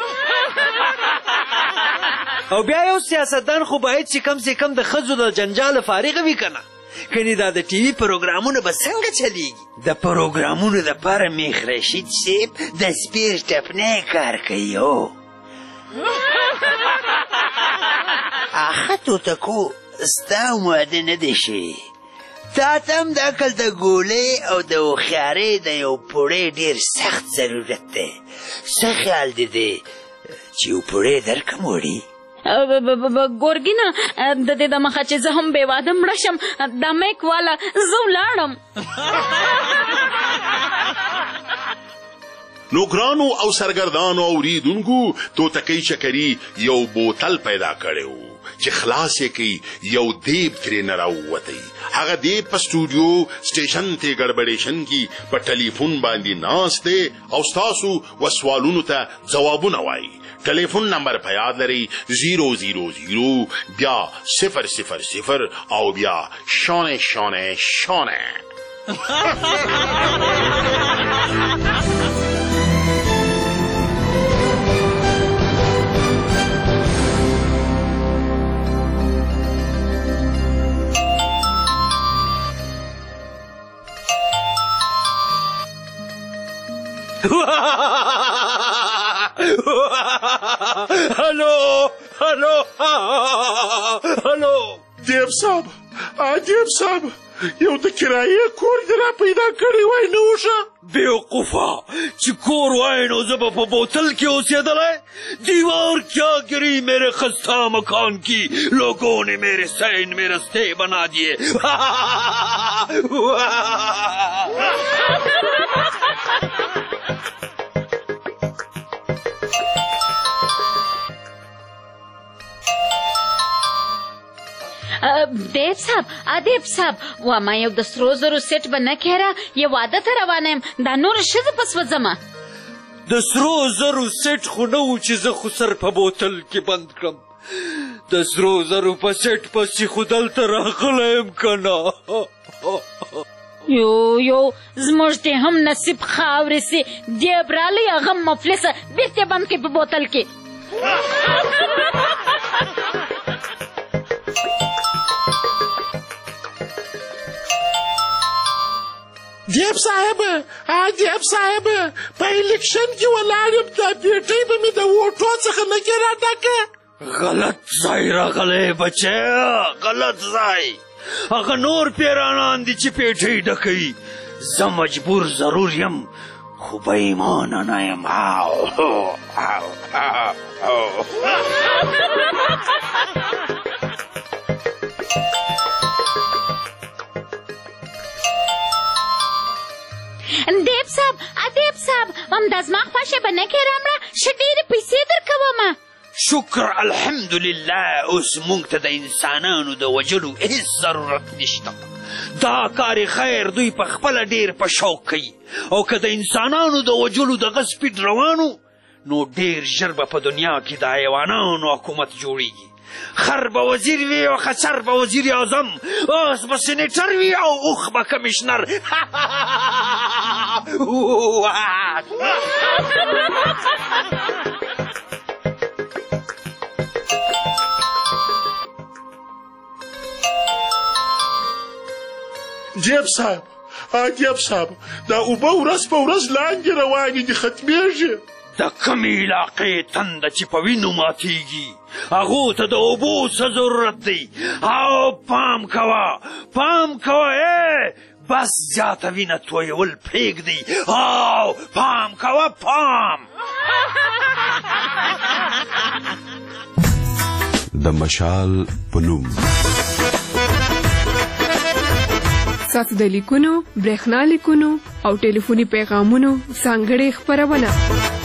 او بیا یو سیاستدان خو باید چې کم سے کم د ښځو د جنجاله فارغه وي که نه کنی دا د ټي وي پروګرامونه به څنګه چلیږي د پروګرامونو دپاره میخ رشید صاحب د سپیر ټپنی کار کوي هو اخه توتکو ستا واده نه دی شوی تا ته هم د عقل د ګولۍ او د هوښیارۍ د یو پوړی ډېر سخت ضرورت دی څه خیال دی دی چې یو پوړی درکم وړي ګورګینه د دې د مخه چې زه هم بې واده مړه شم دا میک والا زه ولاړم نو ګرانو او سرګردانو اوریدونکو توتکۍ چکري یو بوتل پیدا کړی و چې خلاص یې کوي یو دیب ترې نه راووتی هغه دیب په سټوډیو سټیشن ته ګډبډېشن کې په ټلیفون باندې ناست دی او ستاسو و سوالونو ته ځوابونه وایي ټلیفون نمبر په یاد لرئ زیرو زیرو زیرو بیا صفر صفر صفر او بیا شانه شانه شانه هلو هلو هلو دیب صاحب دیب صاحب یو د کرایې کور دې را پیدا کړی وای نو شه بیوقوفه چې کور وای نو زه به په بوتل کې اوسېدلی دیوار کیا گری میرے خستہ مکان کی لوگوں نے میرے سین میں رستے بنا دیے دیب صاحب ادیب صاحب واما یو د سرو زرو سیټ به نه کېره یو واده ته روانه یم دا نورې ښځې پس وځمه د سرو زرو سیټ خو نه و چې زه خو سر په بوتل کې بند کړم د سرو زرو په سیټ پسې خو دلته راغلی یم که نه یو یو زموږ دې هم نصیب خاورې سي دیب رالی هغه مفلسه بیرته بند کړي په بوتل کې دیب صاحب دیب صاحب په الیکشن کې ولاړ یم دا پیټۍ به مې د ووټو څخه نه کې راډکه غلط ځای راغلی بچی غلط ځای هغه نور پیرانان دي چې پیټۍ ډکوي زه مجبور ضرور یم خو به ایمانه نه یم دیب صاحب ادیب صاحب همدا زما خوښه به نه کې رامړه ښه ډېرې پیسې درکومه شکر الحمدلله اوس موږ ته د انسانانو د وجلو هیڅ ضرورت نشته دا کار خیر دوی په خپله ډېر په شوق کوي او که د انسانانو د وجلو دغه سپیډ روانو نو ډېر ژر به په دنیا کې د حیوانانو حکومت جوړیږي خر به وزیر وي او خچر به وزیر اعظم اوس به سینیټر وي او اوښ به کمیشنر جیب صاحب جیب صاحب دا اوبه ورځ په ورځ لاندې روانې دي ختمیږي د کومې علاقې تنده چې په وینو ماتیږي هغو ته د اوبو څه ضرورت دی او پام کوه پام کوه ای بس زیاته وینه تویول پرېږدئ او پام کوه پام د مشال په نوم ستاسو د لیکونو برېښنا لیکونو او ټلیفوني پیغامونو ځانګړې خپرونه